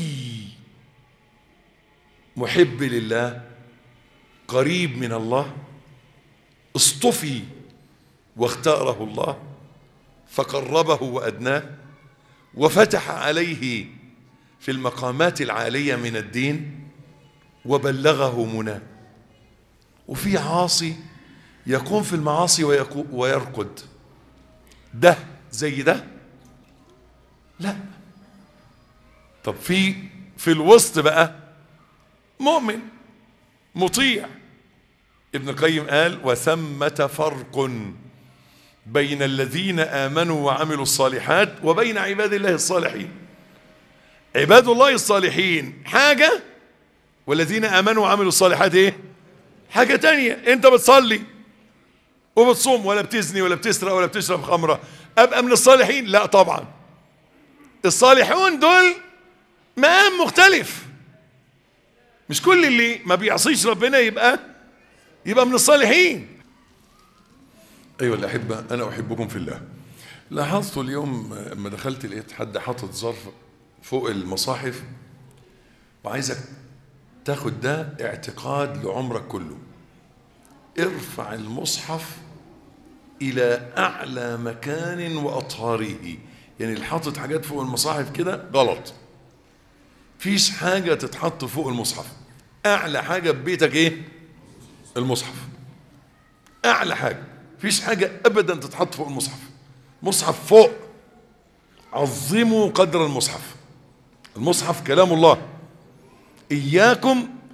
محب لله قريب من الله اصطفي واختاره الله فقربه وأدناه وفتح عليه في المقامات العالية من الدين وبلغه مناه. وفي عاصي يقوم في المعاصي ويرقد، ده زي ده؟ لا. طب في الوسط بقى مؤمن مطيع. ابن القيم قال: وثمة فرق بين الذين آمنوا وعملوا الصالحات وبين عباد الله الصالحين. عباد الله الصالحين حاجة، والذين آمنوا وعملوا الصالحات ايه؟ حاجة تانية. انت بتصلي وبتصوم ولا بتزني ولا بتسرق ولا بتشرب خمرة، ابقى من الصالحين؟ لا طبعا. الصالحون دول مقام مختلف، مش كل اللي ما بيعصيش ربنا يبقى من الصالحين. ايوه الأحبة، انا احبكم في الله. لاحظت اليوم لما دخلت لقيت حد حاطط ظرف فوق المصاحف، وعايزك تاخد ده اعتقاد لعمرك كله. ارفع المصحف الى اعلى مكان واطهاره. يعني اللي حاطط حاجات فوق المصاحف كده غلط. فيش حاجة تتحط فوق المصحف. اعلى حاجة ببيتك ايه؟ المصحف. اعلى حاجة، فيش حاجة ابدا تتحط فوق المصحف. مصحف فوق. عظموا قدر المصحف. المصحف كلام الله. إياكم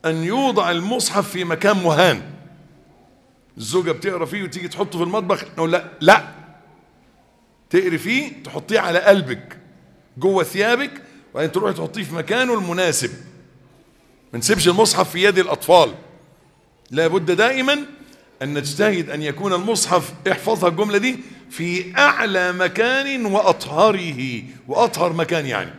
أن يوضع المصحف في مكان مهان. الزوجة بتقرأ فيه وتيجي تحطه في المطبخ، نقول لا، تقري فيه تحطيه على قلبك جوه ثيابك، وبعدين تروحي تحطيه في مكانه المناسب. ما نسيبش المصحف في يد الأطفال. لا بد دائما أن نجتهد أن يكون المصحف، احفظها الجملة دي، في أعلى مكان وأطهره. وأطهر مكان يعني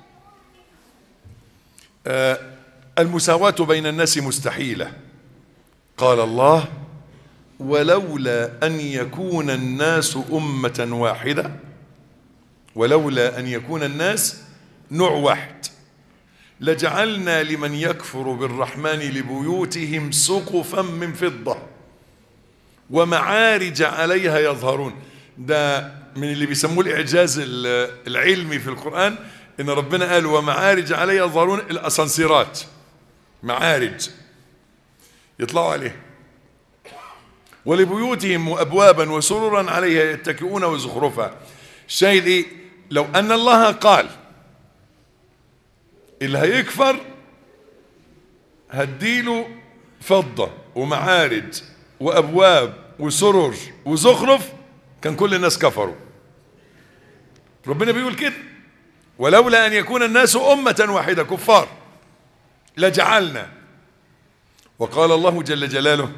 المساواة بين الناس مستحيلة. قال الله: ولولا أن يكون الناس أمة واحدة، ولولا أن يكون الناس نوع واحد، لجعلنا لمن يكفر بالرحمن لبيوتهم سقفا من فضة ومعارج عليها يظهرون. ده من اللي بيسموه الإعجاز العلمي في القرآن، إن ربنا قال ومعارج عليها يظهرون. الأسانسيرات معارج يطلعوا عليها. ولبيوتهم أبوابا وسررا عليها يتكئون وزخرفا. الشاهد إيه؟ لو أن الله قال اللي هيكفر هديله فضة ومعارج وأبواب وسرر وزخرف، كان كل الناس كفروا. ربنا بيقول كده: ولولا أن يكون الناس أمة واحدة كفار لجعلنا. وقال الله جل جلاله: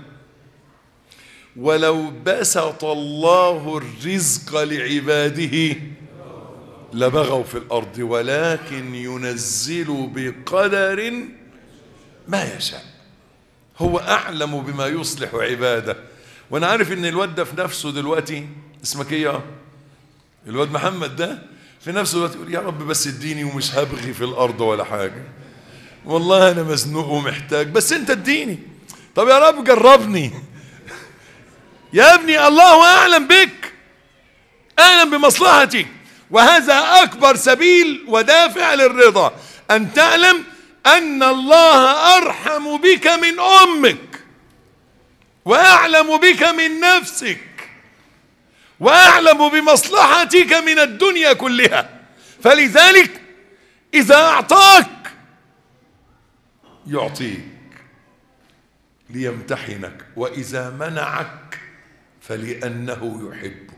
ولو بسط الله الرزق لعباده لبغوا في الأرض ولكن ينزل بقدر ما يشاء. هو أعلم بما يصلح عباده. وأنا عارف إن الواد ده في نفسه دلوقتي، اسمك إيه؟ الواد محمد ده في نفسه دلوقتي يقول: يا رب بس اديني ومش هبغي في الأرض ولا حاجة، والله أنا مزنوق ومحتاج، بس أنت اديني. طب يا رب جربني. يا ابني الله أعلم بك، أعلم بمصلحتك. وهذا أكبر سبيل ودافع للرضا، أن تعلم أن الله أرحم بك من أمك، وأعلم بك من نفسك، وأعلم بمصلحتك من الدنيا كلها. فلذلك إذا أعطاك يعطيك ليمتحنك، وإذا منعك فلأنه يحبك.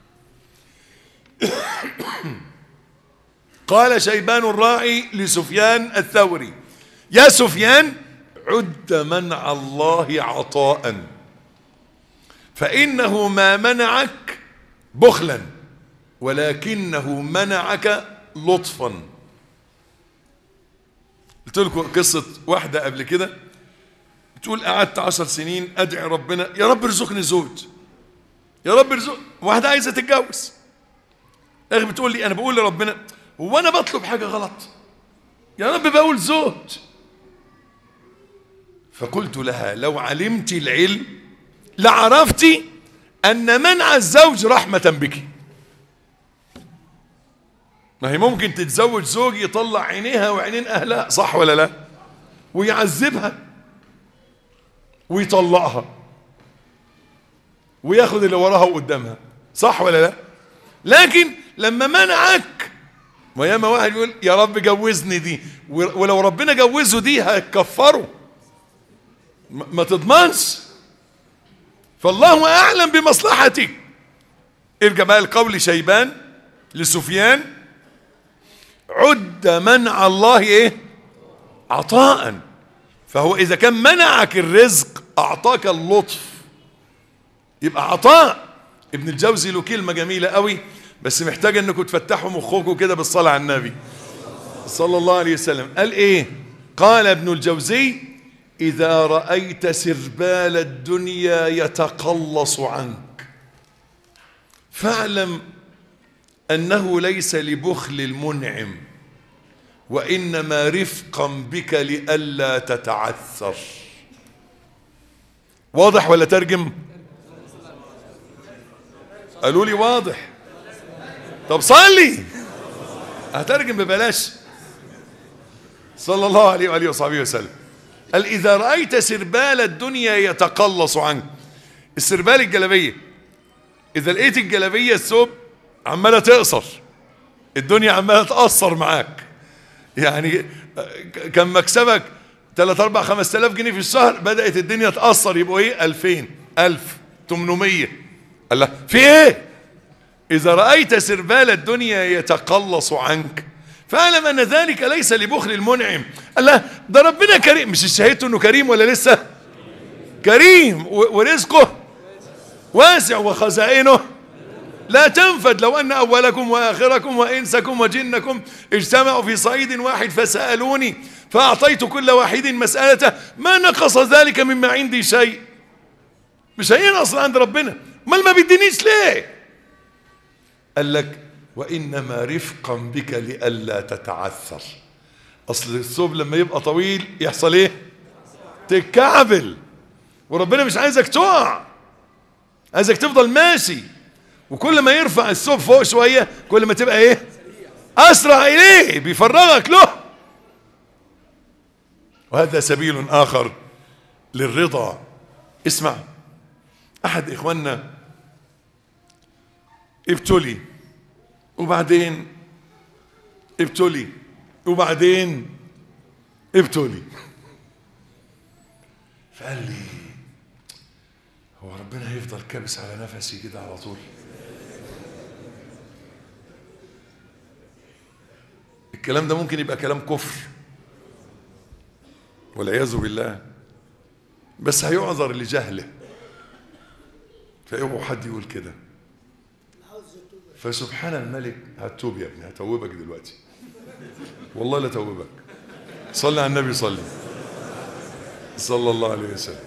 قال شيبان الراعي لسفيان الثوري: يا سفيان، عد منع الله عطاء، فإنه ما منعك بخلا ولكنه منعك لطفا. قلت لكم قصة واحدة قبل كده بتقول: قعدت 10 سنين أدعي ربنا، يا رب ارزقني زوج، يا رب ارزقني. واحدة عايزة تتجوز، أخي بتقول لي: أنا بقول لربنا، هو أنا بطلب حاجة غلط؟ يا رب بقول زوج. فقلت لها: لو علمت العلم لعرفت أن منع الزوج رحمة بك. ما هي ممكن تتزوج زوج يطلع عينيها وعينين أهلها، صح ولا لا؟ ويعذبها ويطلقها وياخد اللي وراها وقدامها، صح ولا لا؟ لكن لما منعك، وياما واحد يقول: يا رب جوزني دي، ولو ربنا جوزه دي هيكفره، ما تضمنش. فالله أعلم بمصلحتك. ارجع بقى لقول شيبان لسفيان: عد منع الله ايه؟ عطاء. فهو إذا كان منعك الرزق أعطاك اللطف، يبقى عطاء. ابن الجوزي له كلمة جميلة قوي، بس محتاج انكم تفتحوا مخكم كده بالصلاة على النبي صلى الله عليه وسلم. قال ايه؟ قال ابن الجوزي: إذا رأيت سربال الدنيا يتقلص عنك فاعلم أنه ليس لبخل المنعم، وإنما رفقا بك لئلا تتعثر. واضح ولا ترجم؟ قالوا لي واضح. طب صلي، هترجم ببلاش. صلى الله عليه وآله وصحبه وسلم. قال: إذا رأيت سربال الدنيا يتقلص عنك. السربال الجلبية، إذا لقيت الجلبية الثوب عمالة تقصر، الدنيا عمالة تقصر معاك، يعني كان مكسبك 3 4 5000 جنيه في الشهر، بدأت الدنيا تأثر، يبقوا ايه؟ 2000 1800. قال له في ايه؟ إذا رأيت سربال الدنيا يتقلص عنك فاعلم أن ذلك ليس لبخل المنعم. قال له ده ربنا كريم، مش شهدته انه كريم ولا لسه؟ كريم ورزقه واسع وخزائنه لا تنفد. لو أن أولكم وآخركم وإنسكم وجنكم اجتمعوا في صعيد واحد فسألوني فأعطيت كل واحد مسألته ما نقص ذلك مما عندي شيء. مش هينقص عند ربنا، ما بيدينيش ليه؟ قال لك وإنما رفقا بك لئلا تتعثر. أصل الثوب لما يبقى طويل يحصل ايه؟ تتكعبل، وربنا مش عايزك تقع، عايزك تفضل ماشي. وكل ما يرفع الثوب فوق شوية كل ما تبقى ايه؟ أسرع إليه، بيفرغك له. وهذا سبيل آخر للرضا. اسمع، أحد إخواننا ابتلي وبعدين ابتلي وبعدين ابتلي، فقال لي هو ربنا هيفضل كابس على نفسي كده على طول؟ الكلام ده ممكن يبقى كلام كفر والعياذ بالله، بس هيعذر لجهله، فاوعوا حد يقول كده. فسبحان الملك، هتوب يا ابني، هتوبك دلوقتي والله لا توبك. صلي على النبي، صلي صلى الله عليه وسلم.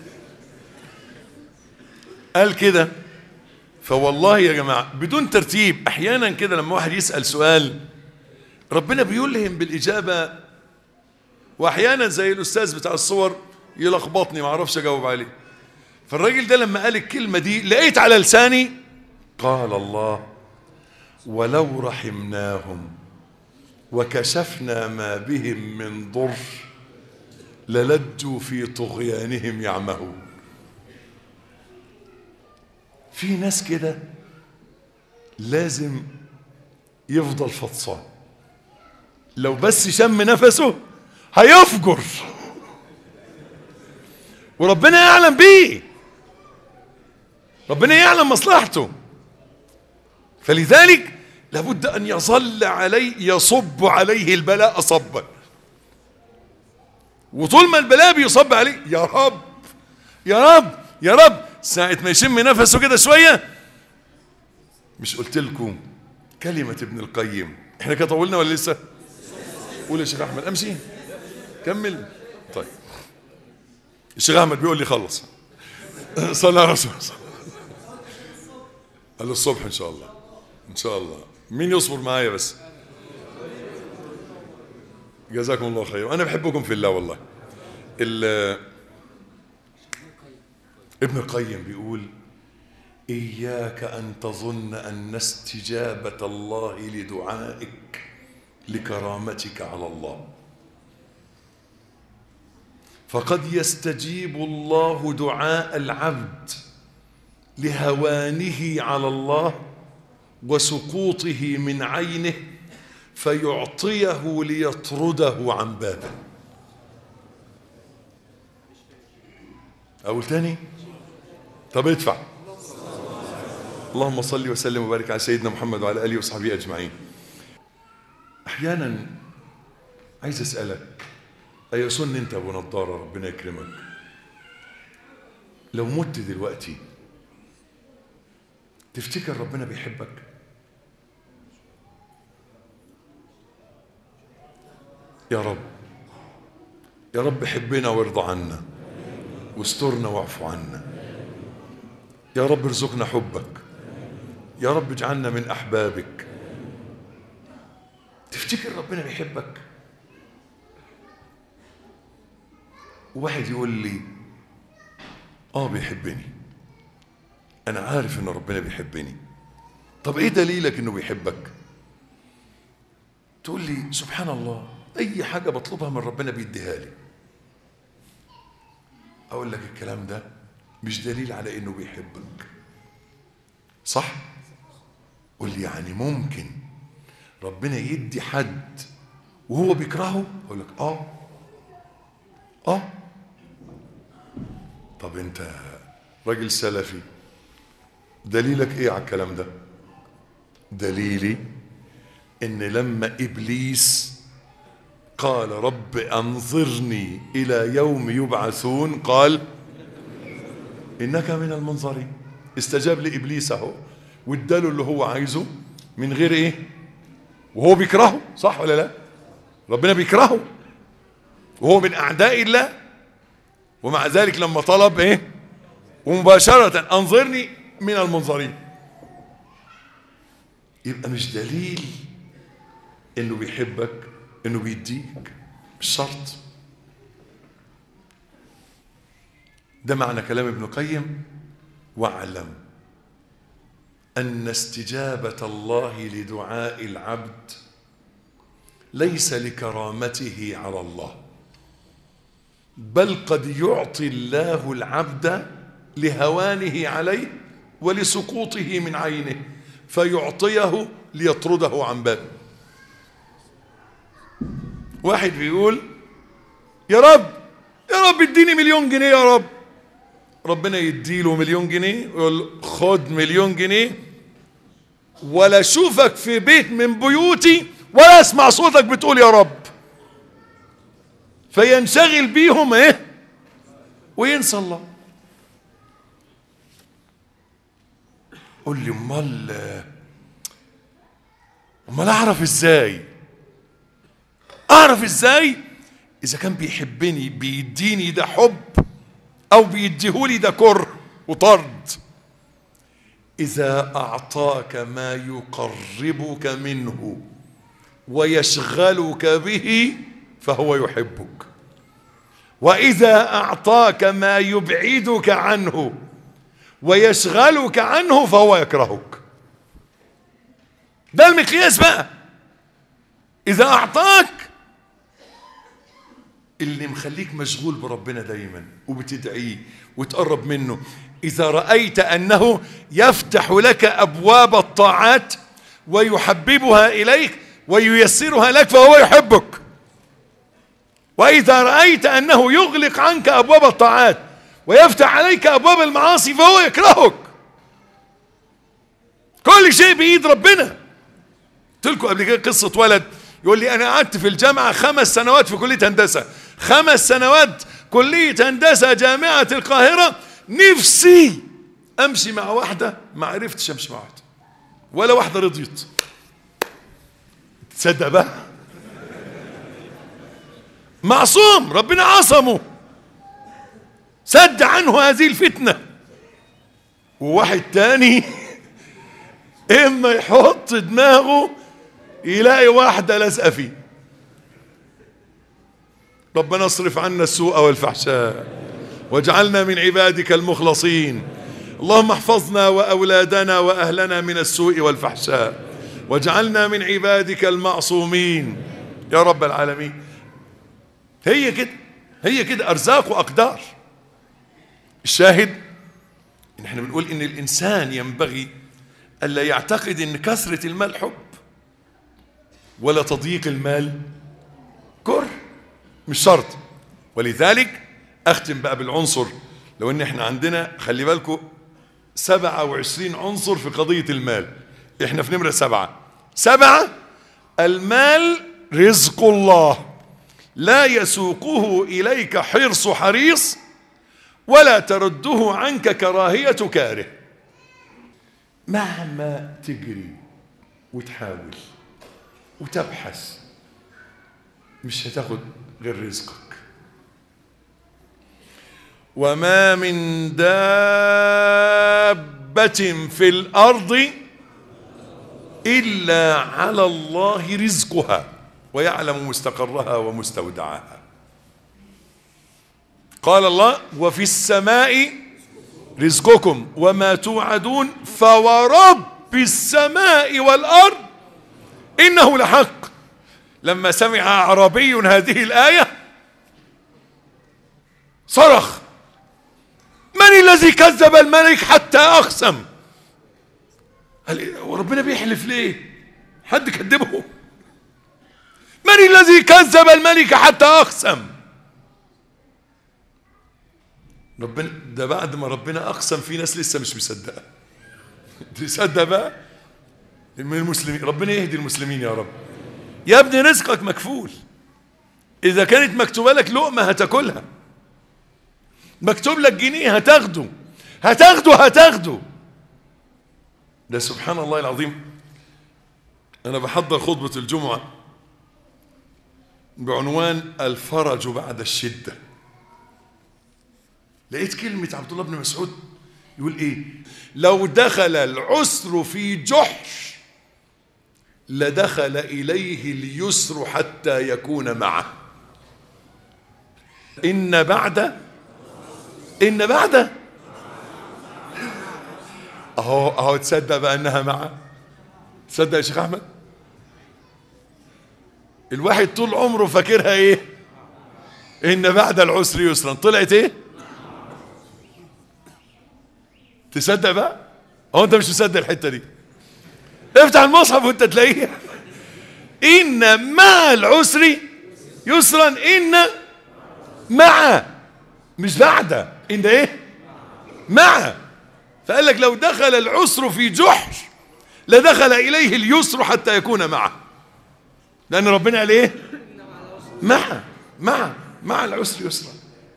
قال كده. فوالله يا جماعة بدون ترتيب، احيانا كده لما واحد يسأل سؤال ربنا بيلهم بالإجابة، واحيانا زي الأستاذ بتاع الصور يلخبطني ما اعرفش اجاوب عليه. فالراجل ده لما قال الكلمة دي لقيت على لساني قال الله ولو رحمناهم وكشفنا ما بهم من ضر للجوا في طغيانهم يعمهون. في ناس كده لازم يفضل فطسان، لو بس شم نفسه هيفجر، وربنا يعلم بيه، ربنا يعلم مصلحته. فلذلك لابد أن يظل عليه يصب عليه البلاء صبا، وطول ما البلاء بيصب عليه يا رب يا رب يا رب، ساعة ما يشم نفسه كده شوية. مش قلت لكم كلمة ابن القيم؟ احنا كده طولنا ولا لسه؟ قول يا شيخ أحمد. أمشي كمل. طيب الشيخ أحمد بيقول لي خلص. صلى على رسول الله. قال الصبح إن شاء الله، إن شاء الله. مين يصبر معايا بس؟ جزاكم الله خير، وأنا بحبكم في الله والله. ابن القيم بيقول إياك أن تظن أن استجابة الله لدعائك لكرامتك على الله، فقد يستجيب الله دعاء العبد لهوانه على الله وسقوطه من عينه فيعطيه ليطرده عن بابه. أقول تاني؟ طب ادفع. اللهم صل وسلم وبارك على سيدنا محمد وعلى آله وصحبه أجمعين. أحيانا عايز أسألك، أيظن أنت أبو نضارة ربنا يكرمك لو مت دلوقتي تفتكر ربنا بيحبك؟ يا رب يا رب حبنا وارضى عنا واسترنا واعف عنا. يا رب ارزقنا حبك، يا رب اجعلنا من أحبابك. تفتكر ربنا بيحبك؟ واحد يقول لي بيحبني، أنا عارف إن ربنا بيحبني. طب إيه دليلك إنه بيحبك؟ تقول لي سبحان الله أي حاجة بطلبها من ربنا بيديها لي. أقول لك الكلام ده مش دليل على إنه بيحبك، صح؟ قول لي يعني ممكن ربنا يدي حد وهو بيكرهه؟ أقول لك طب انت راجل سلفي، دليلك ايه على الكلام ده؟ دليلي ان لما ابليس قال رب انظرني الى يوم يبعثون قال انك من المنظرين، استجاب لابليس اهو واداله اللي هو عايزه من غير ايه، وهو بيكرهه، صح ولا لا؟ ربنا بيكرهه وهو من اعداء الله، ومع ذلك لما طلب ايه ومباشرة انظرني من المنظرين. يبقى مش دليل انه بيحبك انه بيديك، مش شرط. ده معنى كلام ابن القيم: واعلم ان استجابة الله لدعاء العبد ليس لكرامته على الله، بل قد يعطي الله العبد لهوانه عليه ولسقوطه من عينه، فيعطيه ليطرده عن بابه. واحد بيقول يا رب اديني 1,000,000 جنيه يا رب، ربنا يديله 1,000,000 جنيه ويقول خد 1,000,000 جنيه ولا اشوفك في بيت من بيوتي ولا اسمع صوتك بتقول يا رب، فينشغل بيهم ايه وينسى الله. قول لي امال اعرف ازاي؟ اعرف ازاي اذا كان بيحبني بيديني ده حب او بيديهولي ده كره وطرد؟ اذا اعطاك ما يقربك منه ويشغلك به فهو يحبك، واذا اعطاك ما يبعدك عنه ويشغلك عنه فهو يكرهك. ده المقياس بقى. اذا اعطاك اللي مخليك مشغول بربنا دايما وبتدعيه وتقرب منه، اذا رأيت انه يفتح لك ابواب الطاعات ويحببها اليك وييسرها لك فهو يحبك، واذا رأيت انه يغلق عنك ابواب الطاعات ويفتح عليك ابواب المعاصي فهو يكرهك. كل شيء بايد ربنا. قلت لكم قبل كده قصة ولد يقول لي انا قعدت في الجامعة 5 سنوات في كلية هندسة، 5 سنوات كلية هندسة جامعة القاهرة، نفسي امشي مع واحدة، ما عرفتش امشي مع واحدة ولا واحدة رضيت. تصدق بقى؟ معصوم، ربنا عصمه، سد عنه هذه الفتنة. وواحد تاني اما يحط دماغه يلاقي واحدة لازقة فيه. ربنا اصرف عنا السوء والفحشاء واجعلنا من عبادك المخلصين. اللهم احفظنا وأولادنا وأهلنا من السوء والفحشاء واجعلنا من عبادك المعصومين يا رب العالمين. هي كده أرزاق وأقدار. الشاهد إن احنا بنقول إن الإنسان ينبغي ألا يعتقد إن كثرة المال حب ولا تضييق المال كره، مش شرط. ولذلك أختم بقى بالعنصر. لو إن احنا عندنا، خلي بالكم، 27 عنصر في قضية المال، احنا في نمرة 7. المال رزق الله لا يسوقه إليك حرص حريص ولا ترده عنك كراهية كاره. مهما تجري وتحاول وتبحث مش هتاخد غير رزقك. وما من دابة في الأرض إلا على الله رزقها ويعلم مستقرها ومستودعها. قال الله وفي السماء رزقكم وما توعدون فورب السماء والأرض إنه لحق. لما سمع أعرابي هذه الآية صرخ من الذي كذب الملك حتى أقسم؟ وربنا بيحلف ليه؟ حد كذبه؟ من الذي كذب الملك حتى أقسم؟ ربنا ده بعد ما ربنا أقسم، في ناس لسه مش مصدقة. تصدق بقى من المسلمين. ربنا يهدي المسلمين يا رب. يا ابني رزقك مكفول. إذا كانت مكتوبة لك لقمة هتاكلها، مكتوب لك جنيه هتاخده. ده سبحان الله العظيم. أنا بحضر خطبة الجمعة بعنوان الفرج بعد الشدة. لقيت كلمة عبد الله بن مسعود يقول إيه؟ لو دخل العسر في جحر لدخل إليه اليسر حتى يكون معه. إن بعد أهو تصدق بقى أنها معه؟ تصدق يا شيخ أحمد؟ الواحد طول عمره فاكرها إيه؟ إن بعد العسر يسرا. طلعت إيه؟ تصدق بقى؟ أهو أنت مش مصدق الحتة دي. افتح المصحف وأنت تلاقيها. إن مع العسر يسرا. إن مع، مش بعد. إن إيه؟ مع. فقال لك لو دخل العسر في جحر لدخل إليه اليسر حتى يكون معه. لأن ربنا قال إيه؟ مع العسر يسرا.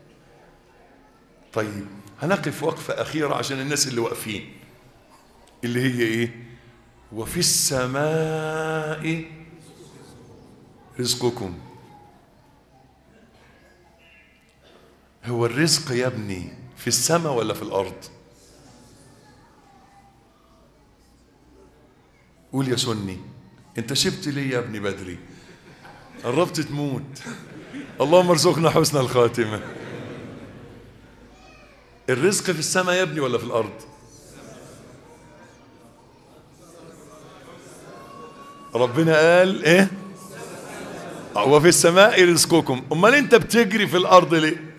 طيب هنقف وقفة أخيرة عشان الناس اللي واقفين، اللي هي إيه؟ وفي السماء رزقكم. هو الرزق يا ابني في السماء ولا في الأرض؟ قول يا سني. انت شبت ليه يا ابني بدري؟ قربت تموت. اللهم ارزقنا حسن الخاتمة. الرزق في السماء يا ابني ولا في الأرض؟ ربنا قال ايه؟ وفي السماء رزقكم. امال انت بتجري في الأرض ليه؟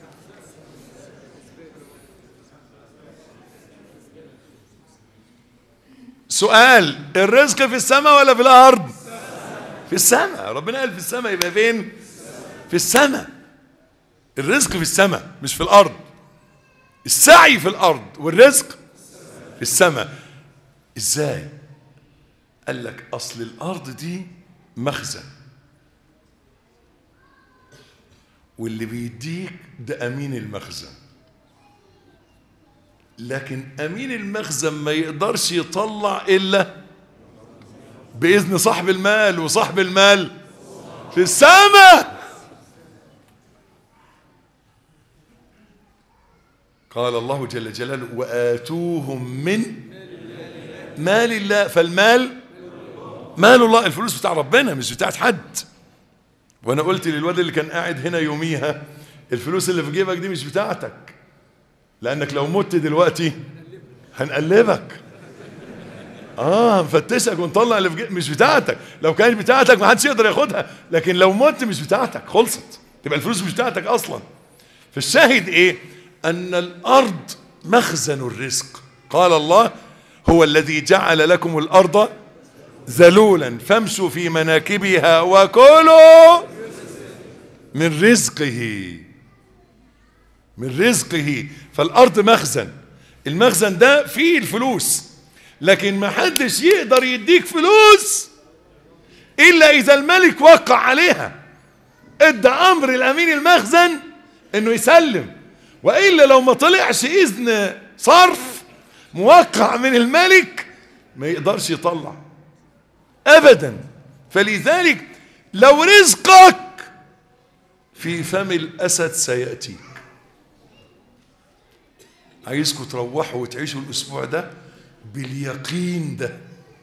سؤال، الرزق في السماء ولا في الأرض؟ في السماء. ربنا قال في السماء، يبقى فين؟ في السماء. الرزق في السماء مش في الأرض. السعي في الأرض والرزق في السماء. ازاي؟ قال لك أصل الأرض دي مخزن، واللي بيديك ده أمين المخزن، لكن أمين المخزن ما يقدرش يطلع إلا بإذن صاحب المال، وصاحب المال في السماء. قال الله جل جلاله وآتوهم من مال الله. فالمال مال الله، الفلوس بتاع ربنا مش بتاعت حد. وانا قلت للواد اللي كان قاعد هنا يوميها، الفلوس اللي في جيبك دي مش بتاعتك، لانك لو مت دلوقتي هنقلبك، هنفتشك ونطلع اللي في جيبك. مش بتاعتك. لو كانت بتاعتك ما حدش يقدر ياخدها، لكن لو مت مش بتاعتك، خلصت، تبقى الفلوس مش بتاعتك اصلا. فالشاهد ايه؟ ان الارض مخزن الرزق. قال الله هو الذي جعل لكم الارض ذلولا فامشوا في مناكبها وكلوا من رزقه. فالارض مخزن، المخزن ده فيه الفلوس، لكن ما حدش يقدر يديك فلوس الا اذا الملك وقع عليها، ادى امر الامين المخزن انه يسلم، والا لو ما طلعش اذن صرف موقع من الملك ما يقدرش يطلع ابدا. فلذلك لو رزقك في فم الاسد سياتيك. عايزكم تروحوا وتعيشوا الاسبوع ده باليقين ده،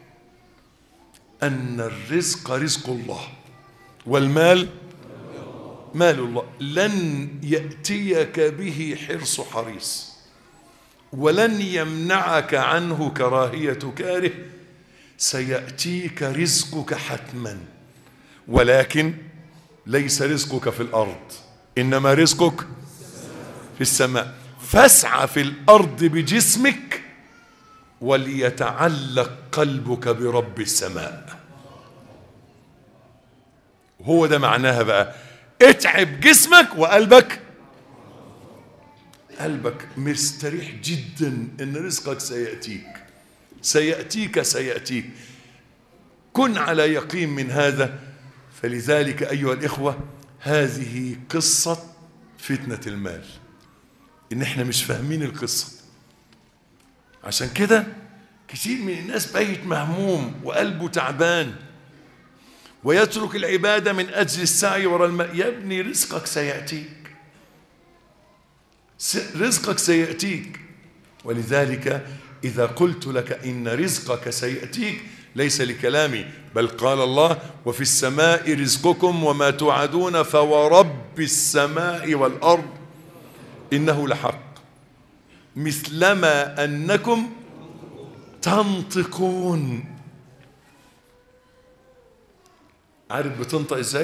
ان الرزق رزق الله والمال مال الله. لن يأتيك به حرص حريص، ولن يمنعك عنه كراهية كاره. سيأتيك رزقك حتما، ولكن ليس رزقك في الأرض، إنما رزقك في السماء. فاسعى في الأرض بجسمك وليتعلق قلبك برب السماء. هو ده معناها بقى، اتعب جسمك وقلبك قلبك مستريح جدا ان رزقك سيأتيك. كن على يقين من هذا. فلذلك أيها الإخوة، هذه قصة فتنة المال، إن إحنا مش فاهمين القصة. عشان كده كثير من الناس بقيت مهموم وقلبه تعبان ويترك العبادة من أجل السعي وراء المال. يا ابني رزقك سيأتيك. ولذلك إذا قلت لك إن رزقك سيأتيك ليس لكلامي، بل قال الله: وفي السماء رزقكم وما توعدون فورب السماء والأرض إنه لحق مثلما أنكم تنطقون. عارف بتنطق ازاي؟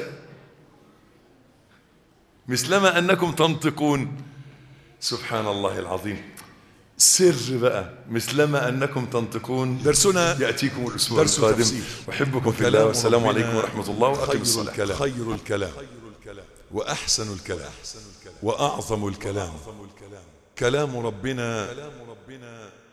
مثلما أنكم تنطقون. سبحان الله العظيم. سر بقى مثلما أنكم تنطقون. درسنا يأتيكم الأسبوع القادم. أحبكم في الله والسلام عليكم ورحمة الله وأقم الصلاة. خير الكلام وأحسن الكلام وأعظم الكلام كلام ربنا